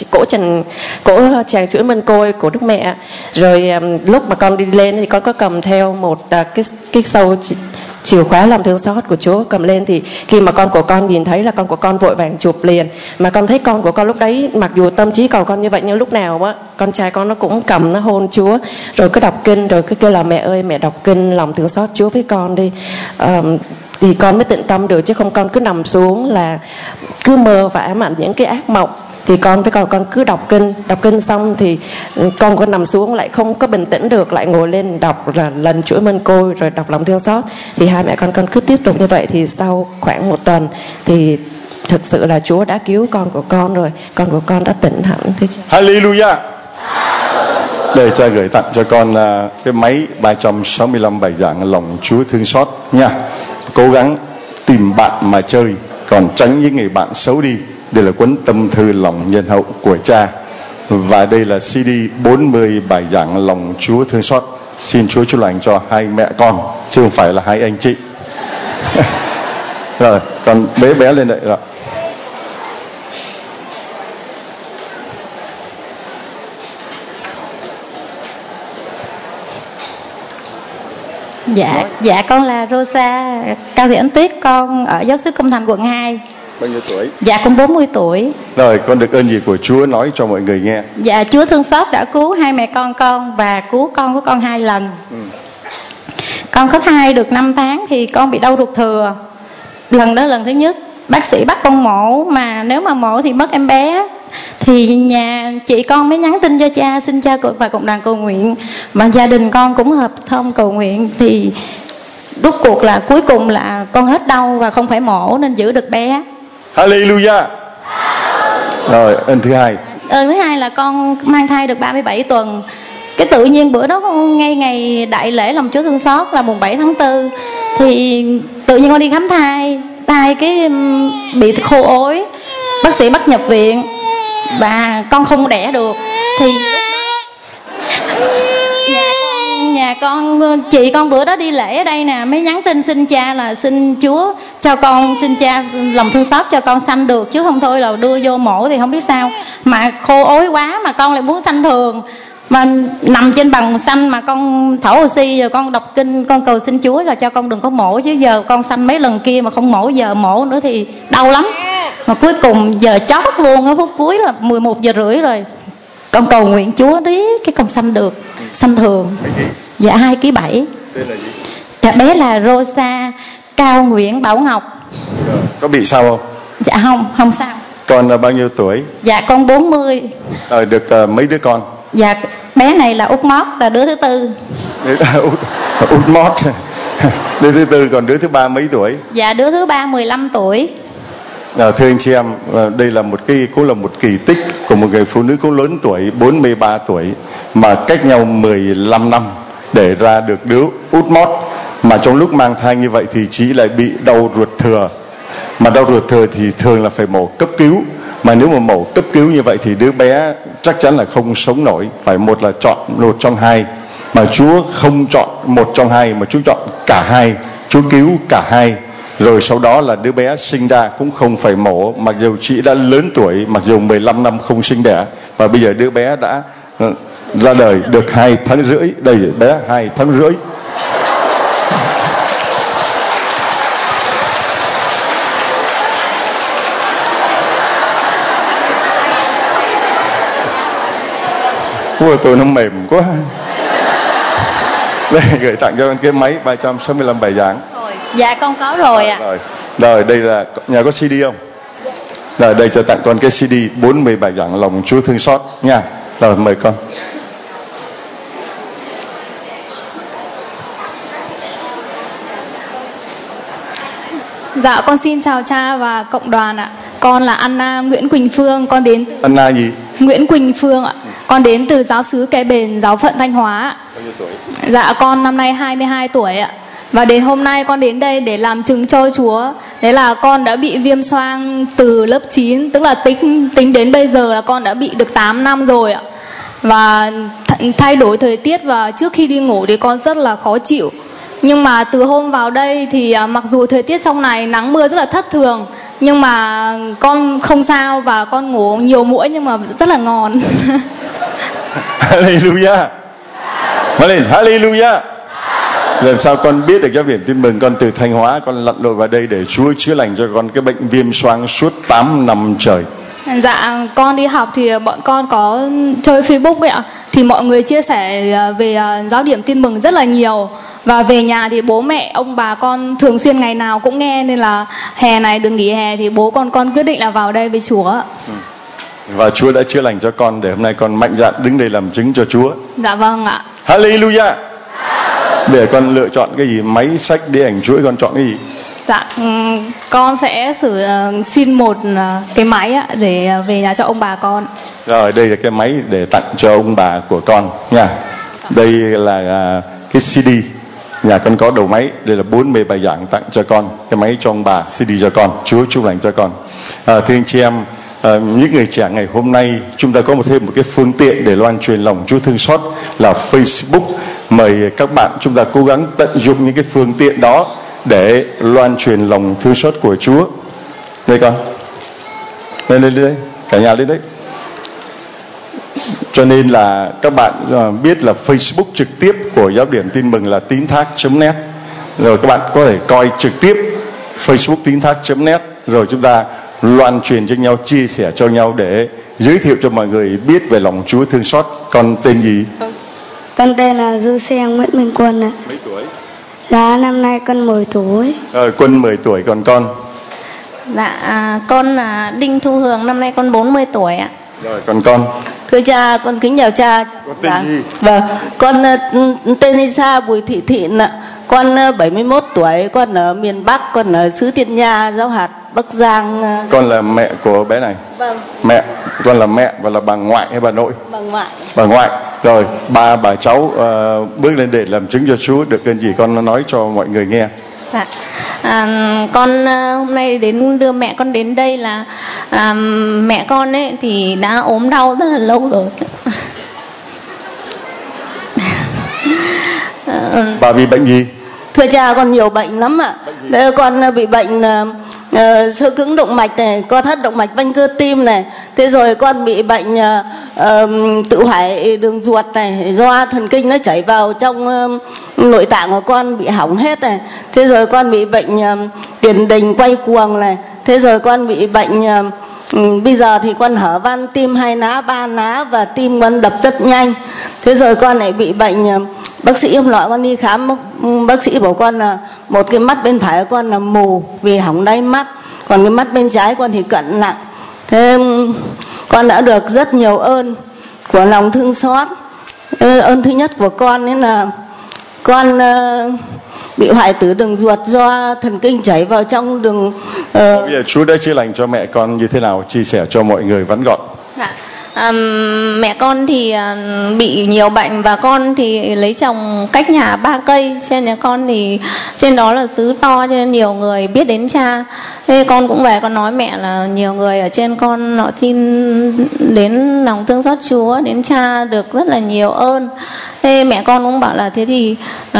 cổ chàng chuỗi mân côi của Đức Mẹ. Rồi lúc mà con đi lên thì con có cầm theo một cái sâu chìa khóa lòng thương xót của Chúa cầm lên. Thì khi mà con của con nhìn thấy là con của con vội vàng chụp liền. Mà con thấy con của con lúc đấy mặc dù tâm trí còn con như vậy, nhưng lúc nào á con trai con nó cũng cầm nó hôn Chúa, rồi cứ đọc kinh, rồi cứ kêu là mẹ ơi mẹ đọc kinh lòng thương xót Chúa với con đi. Thì con mới tĩnh tâm được, chứ không con cứ nằm xuống là cứ mơ và ám ảnh những cái ác mộng. Thì con cứ đọc kinh xong thì con nằm xuống lại không có bình tĩnh được, lại ngồi lên đọc là lần chuỗi mân côi rồi đọc lòng thương xót. Thì hai mẹ con cứ tiếp tục như vậy. Thì sau khoảng 1 tuần thì thực sự là Chúa đã cứu con của con rồi, con của con đã tỉnh hẳn. Hallelujah. Để cha gửi tặng cho con cái máy 365 bài giảng lòng Chúa thương xót nha. Cố gắng tìm bạn mà chơi, còn tránh những người bạn xấu đi. Đây là cuốn tâm thư lòng nhân hậu của cha. Và đây là CD 40 bài giảng lòng Chúa thương xót. Xin Chúa chúc lành cho hai mẹ con, chứ không phải là hai anh chị. Rồi, con bé lên đây rồi. Dạ con là Rosa Cao Thị Ánh Tuyết, con ở giáo xứ Công Thành quận 2. Bao nhiêu tuổi? Dạ con 40 tuổi. Rồi con được ơn gì của Chúa nói cho mọi người nghe. Dạ Chúa thương xót đã cứu hai mẹ con và cứu con của con 2 lần. Con có thai được 5 tháng thì con bị đau ruột thừa. Lần đó lần thứ nhất, bác sĩ bắt con mổ, mà nếu mà mổ thì mất em bé. Thì nhà chị con mới nhắn tin cho cha, xin cha và cộng đoàn cầu nguyện, mà gia đình con cũng hợp thông cầu nguyện. Thì rốt cuộc là cuối cùng là con hết đau và không phải mổ nên giữ được bé. Hallelujah. Rồi ơn thứ hai. Ơn thứ hai là con mang thai được 37 tuần. Cái tự nhiên bữa đó ngay ngày đại lễ lòng Chúa thương xót là mùng 7 tháng 4 thì tự nhiên con đi khám thai cái bị khô ối, bác sĩ bắt nhập viện và con không đẻ được. Thì nhà con chị con bữa đó đi lễ ở đây nè mới nhắn tin xin cha là xin Chúa cho con, xin cha lòng thương xót cho con sanh được, chứ không thôi là đưa vô mổ thì không biết sao, mà khô ối quá mà con lại muốn sanh thường, mà nằm trên bằng sanh mà con thở oxy, giờ con đọc kinh con cầu xin Chúa là cho con đừng có mổ, chứ giờ con sanh mấy lần kia mà không mổ, giờ mổ nữa thì đau lắm. Mà cuối cùng giờ chót luôn ở phút cuối là 11 giờ rưỡi rồi, con cầu nguyện Chúa riết cái con sanh được, sanh thường. Dạ 2,7 kg. Tên là gì? Dạ bé là Rosa Cao Nguyễn Bảo Ngọc. Có bị sao không? Dạ không sao. Con là bao nhiêu tuổi? Dạ con 40. Được mấy đứa con? Dạ bé này là Út Mót, là đứa thứ tư. Út Mót đứa thứ tư, còn đứa thứ ba mấy tuổi? Dạ đứa thứ ba 15 tuổi. Thưa anh chị em, đây là cũng là một kỳ tích của một người phụ nữ cũng lớn tuổi, 43 tuổi mà cách nhau 15 năm để ra được đứa Út Mót. Mà trong lúc mang thai như vậy thì chị lại bị đau ruột thừa, mà đau ruột thừa thì thường là phải mổ cấp cứu, mà nếu mà mổ cấp cứu như vậy thì đứa bé chắc chắn là không sống nổi, phải một là chọn một trong hai, mà Chúa không chọn một trong hai mà Chúa chọn cả hai, Chúa cứu cả hai. Rồi sau đó là đứa bé sinh ra cũng không phải mổ, mặc dù chị đã lớn tuổi, mặc dù 15 năm không sinh đẻ, và bây giờ đứa bé đã ra đời được 2 tháng rưỡi. Đây bé 2 tháng rưỡi. Ôi tôi nó mềm quá. Đây gửi tặng cho con cái máy 365 bài giảng. Dạ con có rồi ạ. Rồi đây là nhà có CD không? Rồi đây cho tặng con cái CD 40 bài giảng lòng Chúa thương xót nha. Rồi mời con. Dạ con xin chào cha và cộng đoàn ạ. Con là Anna Nguyễn Quỳnh Phương, con đến Anna gì? Nguyễn Quỳnh Phương ạ. Con đến từ giáo xứ Cái Bền, giáo phận Thanh Hóa. Bao nhiêu tuổi? Dạ con năm nay 22 tuổi ạ. Và đến hôm nay con đến đây để làm chứng cho Chúa. Đấy là con đã bị viêm xoang từ lớp 9, tức là tính đến bây giờ là con đã bị được 8 năm rồi ạ. Và thay đổi thời tiết và trước khi đi ngủ thì con rất là khó chịu. Nhưng mà từ hôm vào đây thì mặc dù thời tiết trong này nắng mưa rất là thất thường, nhưng mà con không sao và con ngủ nhiều muỗi nhưng mà rất là ngon. Hallelujah. Hallelujah. Làm sao con biết được giáo điểm tin mừng? Con từ Thanh Hóa con lặn lội vào đây để Chúa chữa lành cho con cái bệnh viêm xoang suốt 8 năm trời. Dạ con đi học thì bọn con có chơi Facebook ấy ạ. Thì mọi người chia sẻ về giáo điểm tin mừng rất là nhiều. Và về nhà thì bố mẹ ông bà con thường xuyên ngày nào cũng nghe, nên là hè này được nghỉ hè thì bố con quyết định là vào đây với Chúa. Và Chúa đã chữa lành cho con để hôm nay con mạnh dạn đứng đây làm chứng cho Chúa. Dạ vâng ạ. Hallelujah. Để con lựa chọn cái gì? Máy, sách, đĩa ảnh chuỗi, con chọn cái gì? Dạ con sẽ xin một cái máy ạ, để về nhà cho ông bà con. Rồi đây là cái máy để tặng cho ông bà của con nha. Đây là cái CD. Nhà con có đầu máy. Đây là 40 bài giảng tặng cho con. Cái máy cho ông bà, CD cho con. Chúa chúc lành cho con. Thưa anh chị em, những người trẻ ngày hôm nay chúng ta có thêm một cái phương tiện để loan truyền lòng Chúa thương xót là Facebook. Mời các bạn chúng ta cố gắng tận dụng những cái phương tiện đó để loan truyền lòng thương xót của Chúa. Đây con, lên đây, cả nhà lên đấy. Cho nên là các bạn biết là Facebook trực tiếp của giáo điểm tin mừng là tín thác.net. Rồi các bạn có thể coi trực tiếp Facebook tín thác.net. Rồi chúng ta loan truyền cho nhau, chia sẻ cho nhau để giới thiệu cho mọi người biết về lòng Chúa thương xót. Con tên gì? Con tên là Du Xe Nguyễn Minh Quân ạ. Mấy tuổi? Dạ năm nay con 10 tuổi. Rồi Quân 10 tuổi, còn con? Dạ con là Đinh Thu Hường, năm nay con 40 tuổi ạ. Rồi còn con? Thưa cha, con kính chào cha. Con tên gì? Vâng, con tên Lisa Bùi Thị Thịnh ạ. Con 71 tuổi, con ở miền Bắc, con ở xứ Thiên Nha, giáo hạt Bắc Giang. Con là mẹ của bé này? Vâng. Mẹ, con là mẹ và là bà ngoại hay bà nội? Bà ngoại. Bà ngoại. Rồi, bà cháu bước lên để làm chứng cho Chúa, được ơn gì con nói cho mọi người nghe. Dạ. Con hôm nay đến đưa mẹ con đến đây là mẹ con ấy thì đã ốm đau rất là lâu rồi. Bà bị bệnh gì? Thưa cha, con nhiều bệnh lắm ạ. Đây, con bị bệnh xơ cứng động mạch này, co thắt động mạch vành cơ tim này. Thế rồi con bị bệnh tự hoại đường ruột này, do thần kinh nó chảy vào trong nội tạng của con bị hỏng hết này. Thế rồi con bị bệnh tiền đình quay cuồng này. Thế rồi con bị bệnh bây giờ thì con hở van tim 2 ná 3 ná và tim con đập rất nhanh. Thế rồi con lại bị bệnh, bác sĩ hôm nọ con đi khám, bác sĩ bảo con là một cái mắt bên phải của con là mù vì hỏng đáy mắt, còn cái mắt bên trái con thì cận nặng. Thế con đã được rất nhiều ơn của lòng thương xót. Ơn thứ nhất của con ấy là con bị hoại tử đường ruột do thần kinh chảy vào trong đường. Bây giờ Chúa đã chữa lành cho mẹ con như thế nào, chia sẻ cho mọi người vắn gọn. Dạ. Mẹ con thì bị nhiều bệnh và con thì lấy chồng cách nhà 3 cây. Trên nhà con thì trên đó là xứ to cho nên nhiều người biết đến cha. Thế con cũng về con nói mẹ là nhiều người ở trên con họ xin đến lòng thương xót Chúa, đến cha được rất là nhiều ơn. Thế mẹ con cũng bảo là thế thì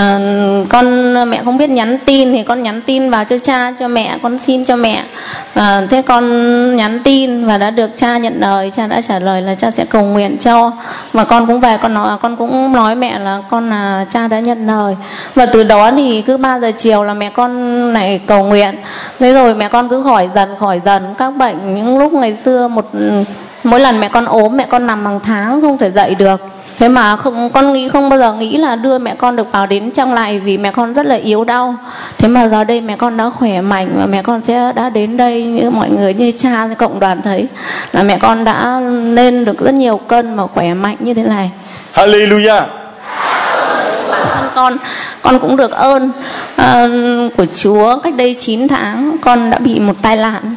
mẹ không biết nhắn tin thì con nhắn tin vào cho cha, cho mẹ, con xin cho mẹ. Thế con nhắn tin và đã được cha nhận lời, cha đã trả lời là cha sẽ cầu nguyện cho. Và con cũng về con cũng nói mẹ là cha đã nhận lời. Và từ đó thì cứ 3 giờ chiều là mẹ con này cầu nguyện. Thế rồi mẹ con cứ khỏi dần các bệnh. Những lúc ngày xưa mỗi lần mẹ con ốm, mẹ con nằm bằng tháng không thể dậy được. Thế mà con không bao giờ nghĩ là đưa mẹ con được vào đến trong này vì mẹ con rất là yếu đau. Thế mà giờ đây mẹ con đã khỏe mạnh và mẹ con đã đến đây như mọi người, như cha, như cộng đoàn thấy là mẹ con đã lên được rất nhiều cân và khỏe mạnh như thế này. Hallelujah. Bản thân con cũng được ơn của Chúa. Cách đây 9 tháng con đã bị một tai nạn.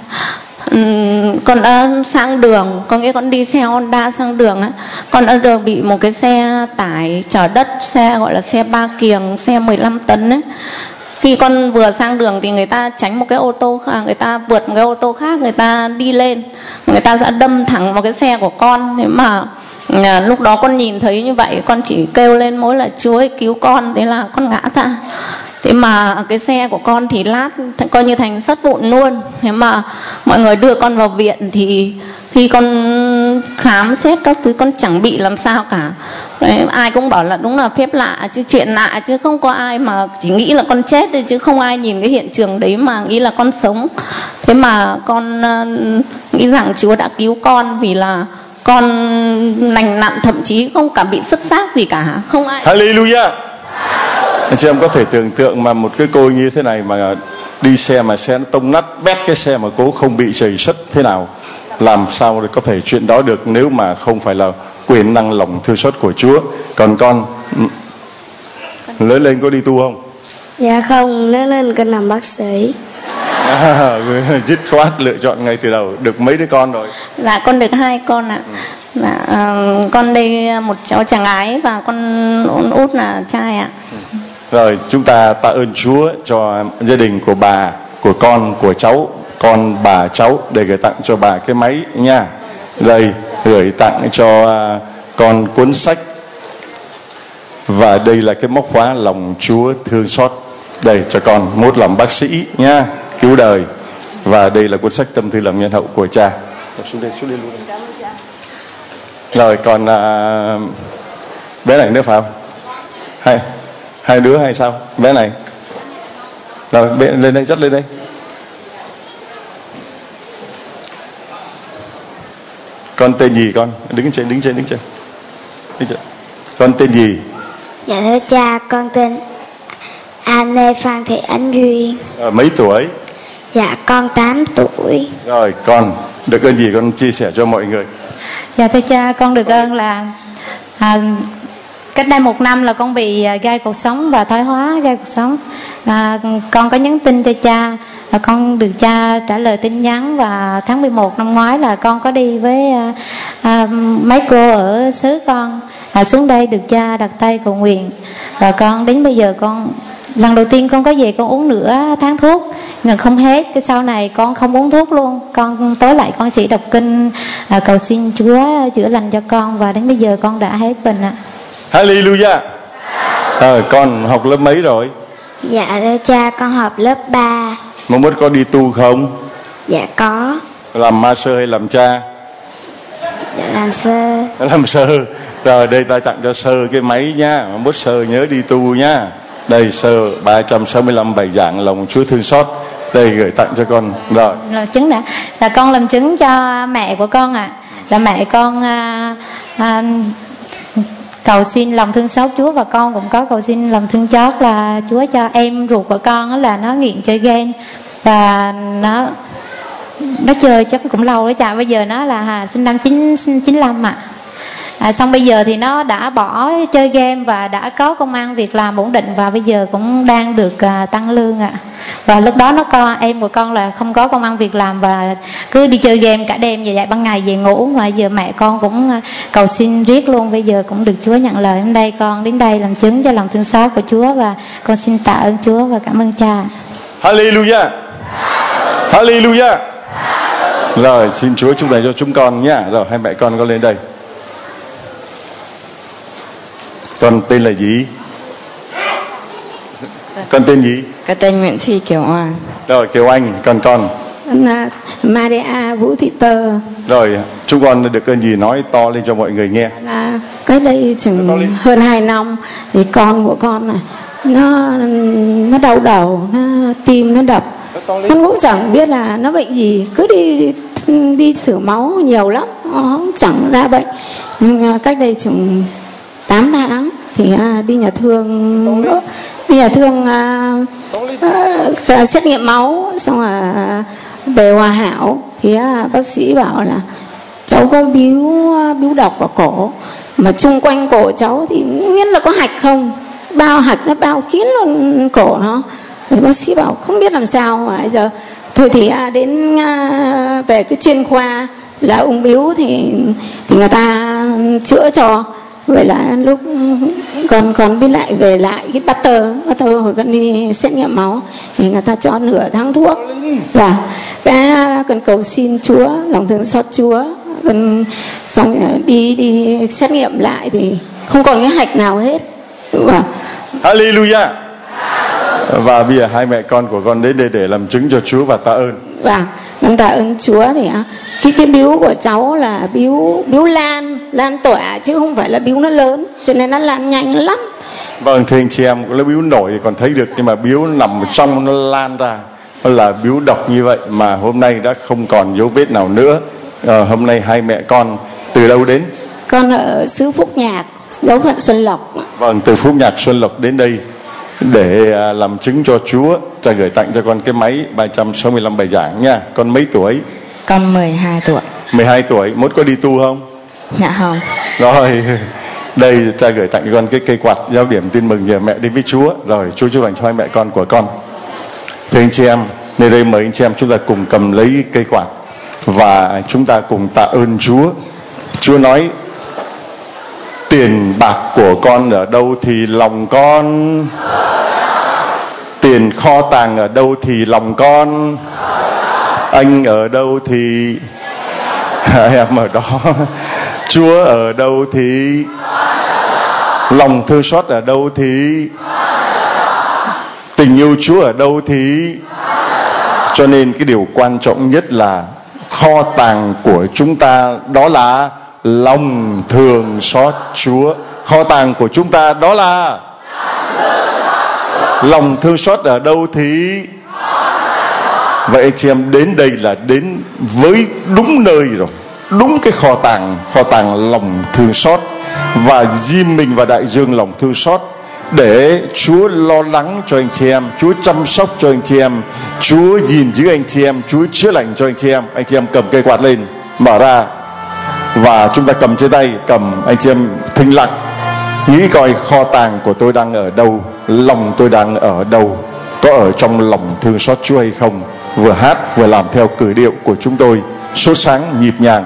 Con đã sang đường, có nghĩa con đi xe Honda sang đường ấy. Con đã được bị một cái xe tải chở đất, xe gọi là xe 3 kiềng, xe 15 tấn ấy. Khi con vừa sang đường thì người ta tránh một cái ô tô, người ta vượt một cái ô tô khác, người ta đi lên, người ta đã đâm thẳng vào cái xe của con. Thế mà lúc đó con nhìn thấy như vậy, con chỉ kêu lên mỗi là Chúa ơi cứu con, thế là con ngã ra. Thế mà cái xe của con thì lát coi như thành sắt vụn luôn. Thế mà mọi người đưa con vào viện thì khi con khám xét các thứ con chẳng bị làm sao cả. Ai cũng bảo là đúng là phép lạ chứ, chuyện lạ chứ, không có ai mà chỉ nghĩ là con chết thôi chứ không ai nhìn cái hiện trường đấy mà nghĩ là con sống. Thế mà con nghĩ rằng Chúa đã cứu con vì là con lành lặn, thậm chí không cả bị sức xác gì cả, không ai. Hallelujah. Anh chị em có thể tưởng tượng mà một cái cô như thế này mà đi xe mà xe nó tông nát bét cái xe mà cố không bị chảy xất thế nào, làm sao để có thể chuyện đó được nếu mà không phải là quyền năng lòng thương xót của Chúa. Còn con lớn lên có đi tu không? Dạ không, lớn lên con làm bác sĩ. Dứt khoát lựa chọn ngay từ đầu. Được mấy đứa con rồi? Dạ con được 2 con ạ. Dạ, con đây một cháu chàng gái và con út là trai ạ. Rồi chúng ta tạ ơn Chúa cho gia đình của bà, của con, của cháu, con bà cháu, để gửi tặng cho bà cái máy nha. Đây gửi tặng cho con cuốn sách. Và đây là cái móc khóa lòng Chúa thương xót. Đây cho con, mốt làm bác sĩ nha, cứu đời. Và đây là cuốn sách Tâm thư làm nhân hậu của cha. Xuống đây luôn. Rồi còn bé này nữa phải không? Hai đứa hay sao? Bé này. Rồi lên đây, dắt lên đây. Con tên gì con? Đứng trên. Con tên gì? Dạ thưa cha, con tên Anne Phan Thị Ánh Duyên. Mấy tuổi? Dạ con 8 tuổi. Rồi con được ơn gì con chia sẻ cho mọi người? Dạ thưa cha, con được ơn là Cách đây 1 năm là con bị gai cột sống và thoái hóa gai cột sống. Con có nhắn tin cho cha và con được cha trả lời tin nhắn, và tháng 11 năm ngoái là con có đi với mấy cô ở xứ con xuống đây được cha đặt tay cầu nguyện, và con đến bây giờ con lần đầu tiên con có về con uống nửa tháng thuốc nhưng không hết. Cái sau này con không uống thuốc luôn, con tối lại con chỉ đọc kinh cầu xin Chúa chữa lành cho con, và đến bây giờ con đã hết bệnh ạ. Hallelujah. Con học lớp mấy rồi? Dạ thưa cha, con học lớp 3. Mong muốn có đi tu không? Dạ có. Làm ma sơ hay làm cha? Dạ làm sơ. Làm sơ. Rồi đây ta tặng cho sơ cái máy nha. Mong muốn sơ nhớ đi tu nha. Đây sơ 365 bài giảng lòng Chúa thương xót. Đây gửi tặng cho con. Rồi. Làm chứng đã. Là con làm chứng cho mẹ của con ạ. Là mẹ con cầu xin lòng thương xót Chúa, và con cũng có cầu xin lòng thương xót là Chúa cho em ruột của con là nó nghiện chơi game, và nó chơi chắc cũng lâu đó cha. Bây giờ nó là sinh năm 95 ạ. Xong bây giờ thì nó đã bỏ chơi game và đã có công ăn việc làm ổn định, và bây giờ cũng đang được tăng lương ạ. Và lúc đó em của con là không có công ăn việc làm và cứ đi chơi game cả đêm, về dạy ban ngày về ngủ. Mà giờ mẹ con cũng cầu xin riết luôn, bây giờ cũng được Chúa nhận lời. Hôm nay con đến đây làm chứng cho lòng thương xót của Chúa, và con xin tạ ơn Chúa và cảm ơn cha. Hallelujah. Hallelujah. Rồi xin Chúa chúc lành cho chúng con nhá. Rồi hai mẹ con lên đây. Con tên là gì? Con tên gì? Con tên Nguyễn Thùy Kiều Anh. Rồi Kiều Anh. Còn con? Maria Vũ Thị Tơ. Rồi chúng con được ơn gì nói to lên cho mọi người nghe. Cách đây chừng hơn 2 năm thì con của con này nó đau đầu, nó tim nó đập. Con cũng chẳng biết là nó bệnh gì, cứ đi thử máu nhiều lắm, nó chẳng ra bệnh. Nhưng cách đây chừng 8 tháng thì đi nhà thương xét nghiệm máu, xong rồi về Hòa Hảo thì bác sĩ bảo là cháu có biếu độc vào cổ, mà chung quanh cổ cháu thì không biết là có hạch không, bao hạch nó bao kín luôn cổ nó. Thì bác sĩ bảo không biết làm sao, mà giờ thôi thì đến về cái chuyên khoa là ung bướu thì người ta chữa cho. Vậy là lúc còn biết lại về lại cái Butter hồi con đi xét nghiệm máu thì người ta cho nửa tháng thuốc, và cần cầu xin Chúa lòng thương xót Chúa. Xong đi xét nghiệm lại thì không còn cái hạch nào hết. Hallelujah. Và bây giờ hai mẹ con của con đến đây để làm chứng cho Chúa và tạ ơn. Con tạ ơn Chúa. Thì cái biếu của cháu là biếu lan tỏa chứ không phải là biếu nó lớn, cho nên nó lan nhanh lắm. Vâng, thưa anh chị em, có biếu nổi thì còn thấy được, nhưng mà biếu nằm trong nó lan ra, nó là biếu độc như vậy mà hôm nay đã không còn dấu vết nào nữa. Hôm nay hai mẹ con từ đâu đến? Con ở xứ Phúc Nhạc, giáo phận Xuân Lộc. Vâng, từ Phúc Nhạc Xuân Lộc đến đây để làm chứng cho Chúa. Cha gửi tặng cho con cái máy 365 bài giảng nha. Con mấy tuổi? Con 12 tuổi. 12 tuổi. Mốt có đi tu không? Dạ không. Rồi đây cha gửi tặng cho con cái cây quạt giao điểm tin mừng nhờ mẹ đi với Chúa. Rồi Chúa chúc lành cho hai mẹ con của con. Thưa anh chị em, nơi đây mời anh chị em chúng ta cùng cầm lấy cây quạt và chúng ta cùng tạ ơn Chúa. Chúa nói tiền bạc của con ở đâu thì lòng con, tiền kho tàng ở đâu thì lòng con, anh ở đâu thì em ở đó, Chúa ở đâu thì lòng thương xót ở đâu thì tình yêu Chúa ở đâu thì. Cho nên cái điều quan trọng nhất là kho tàng của chúng ta đó là lòng thương xót Chúa. Kho tàng của chúng ta đó là lòng thương xót ở đâu thì. Vậy anh chị em đến đây là đến với đúng nơi rồi, đúng cái kho tàng lòng thương xót. Và Diêm Mình và Đại Dương lòng thương xót để Chúa lo lắng cho anh chị em, Chúa chăm sóc cho anh chị em, Chúa gìn giữ anh chị em, Chúa chữa lành cho anh chị em. Anh chị em cầm cây quạt lên, mở ra và chúng ta cầm trên tay, cầm anh chị em thinh lặng Nghĩ coi kho tàng của tôi đang ở đâu, lòng tôi đang ở đâu, có ở trong lòng thương xót Chúa hay không? Vừa hát vừa làm theo cử điệu của chúng tôi, sốt sáng nhịp nhàng.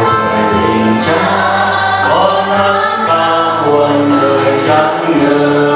Con hát ca buồn đời chẳng ngờ.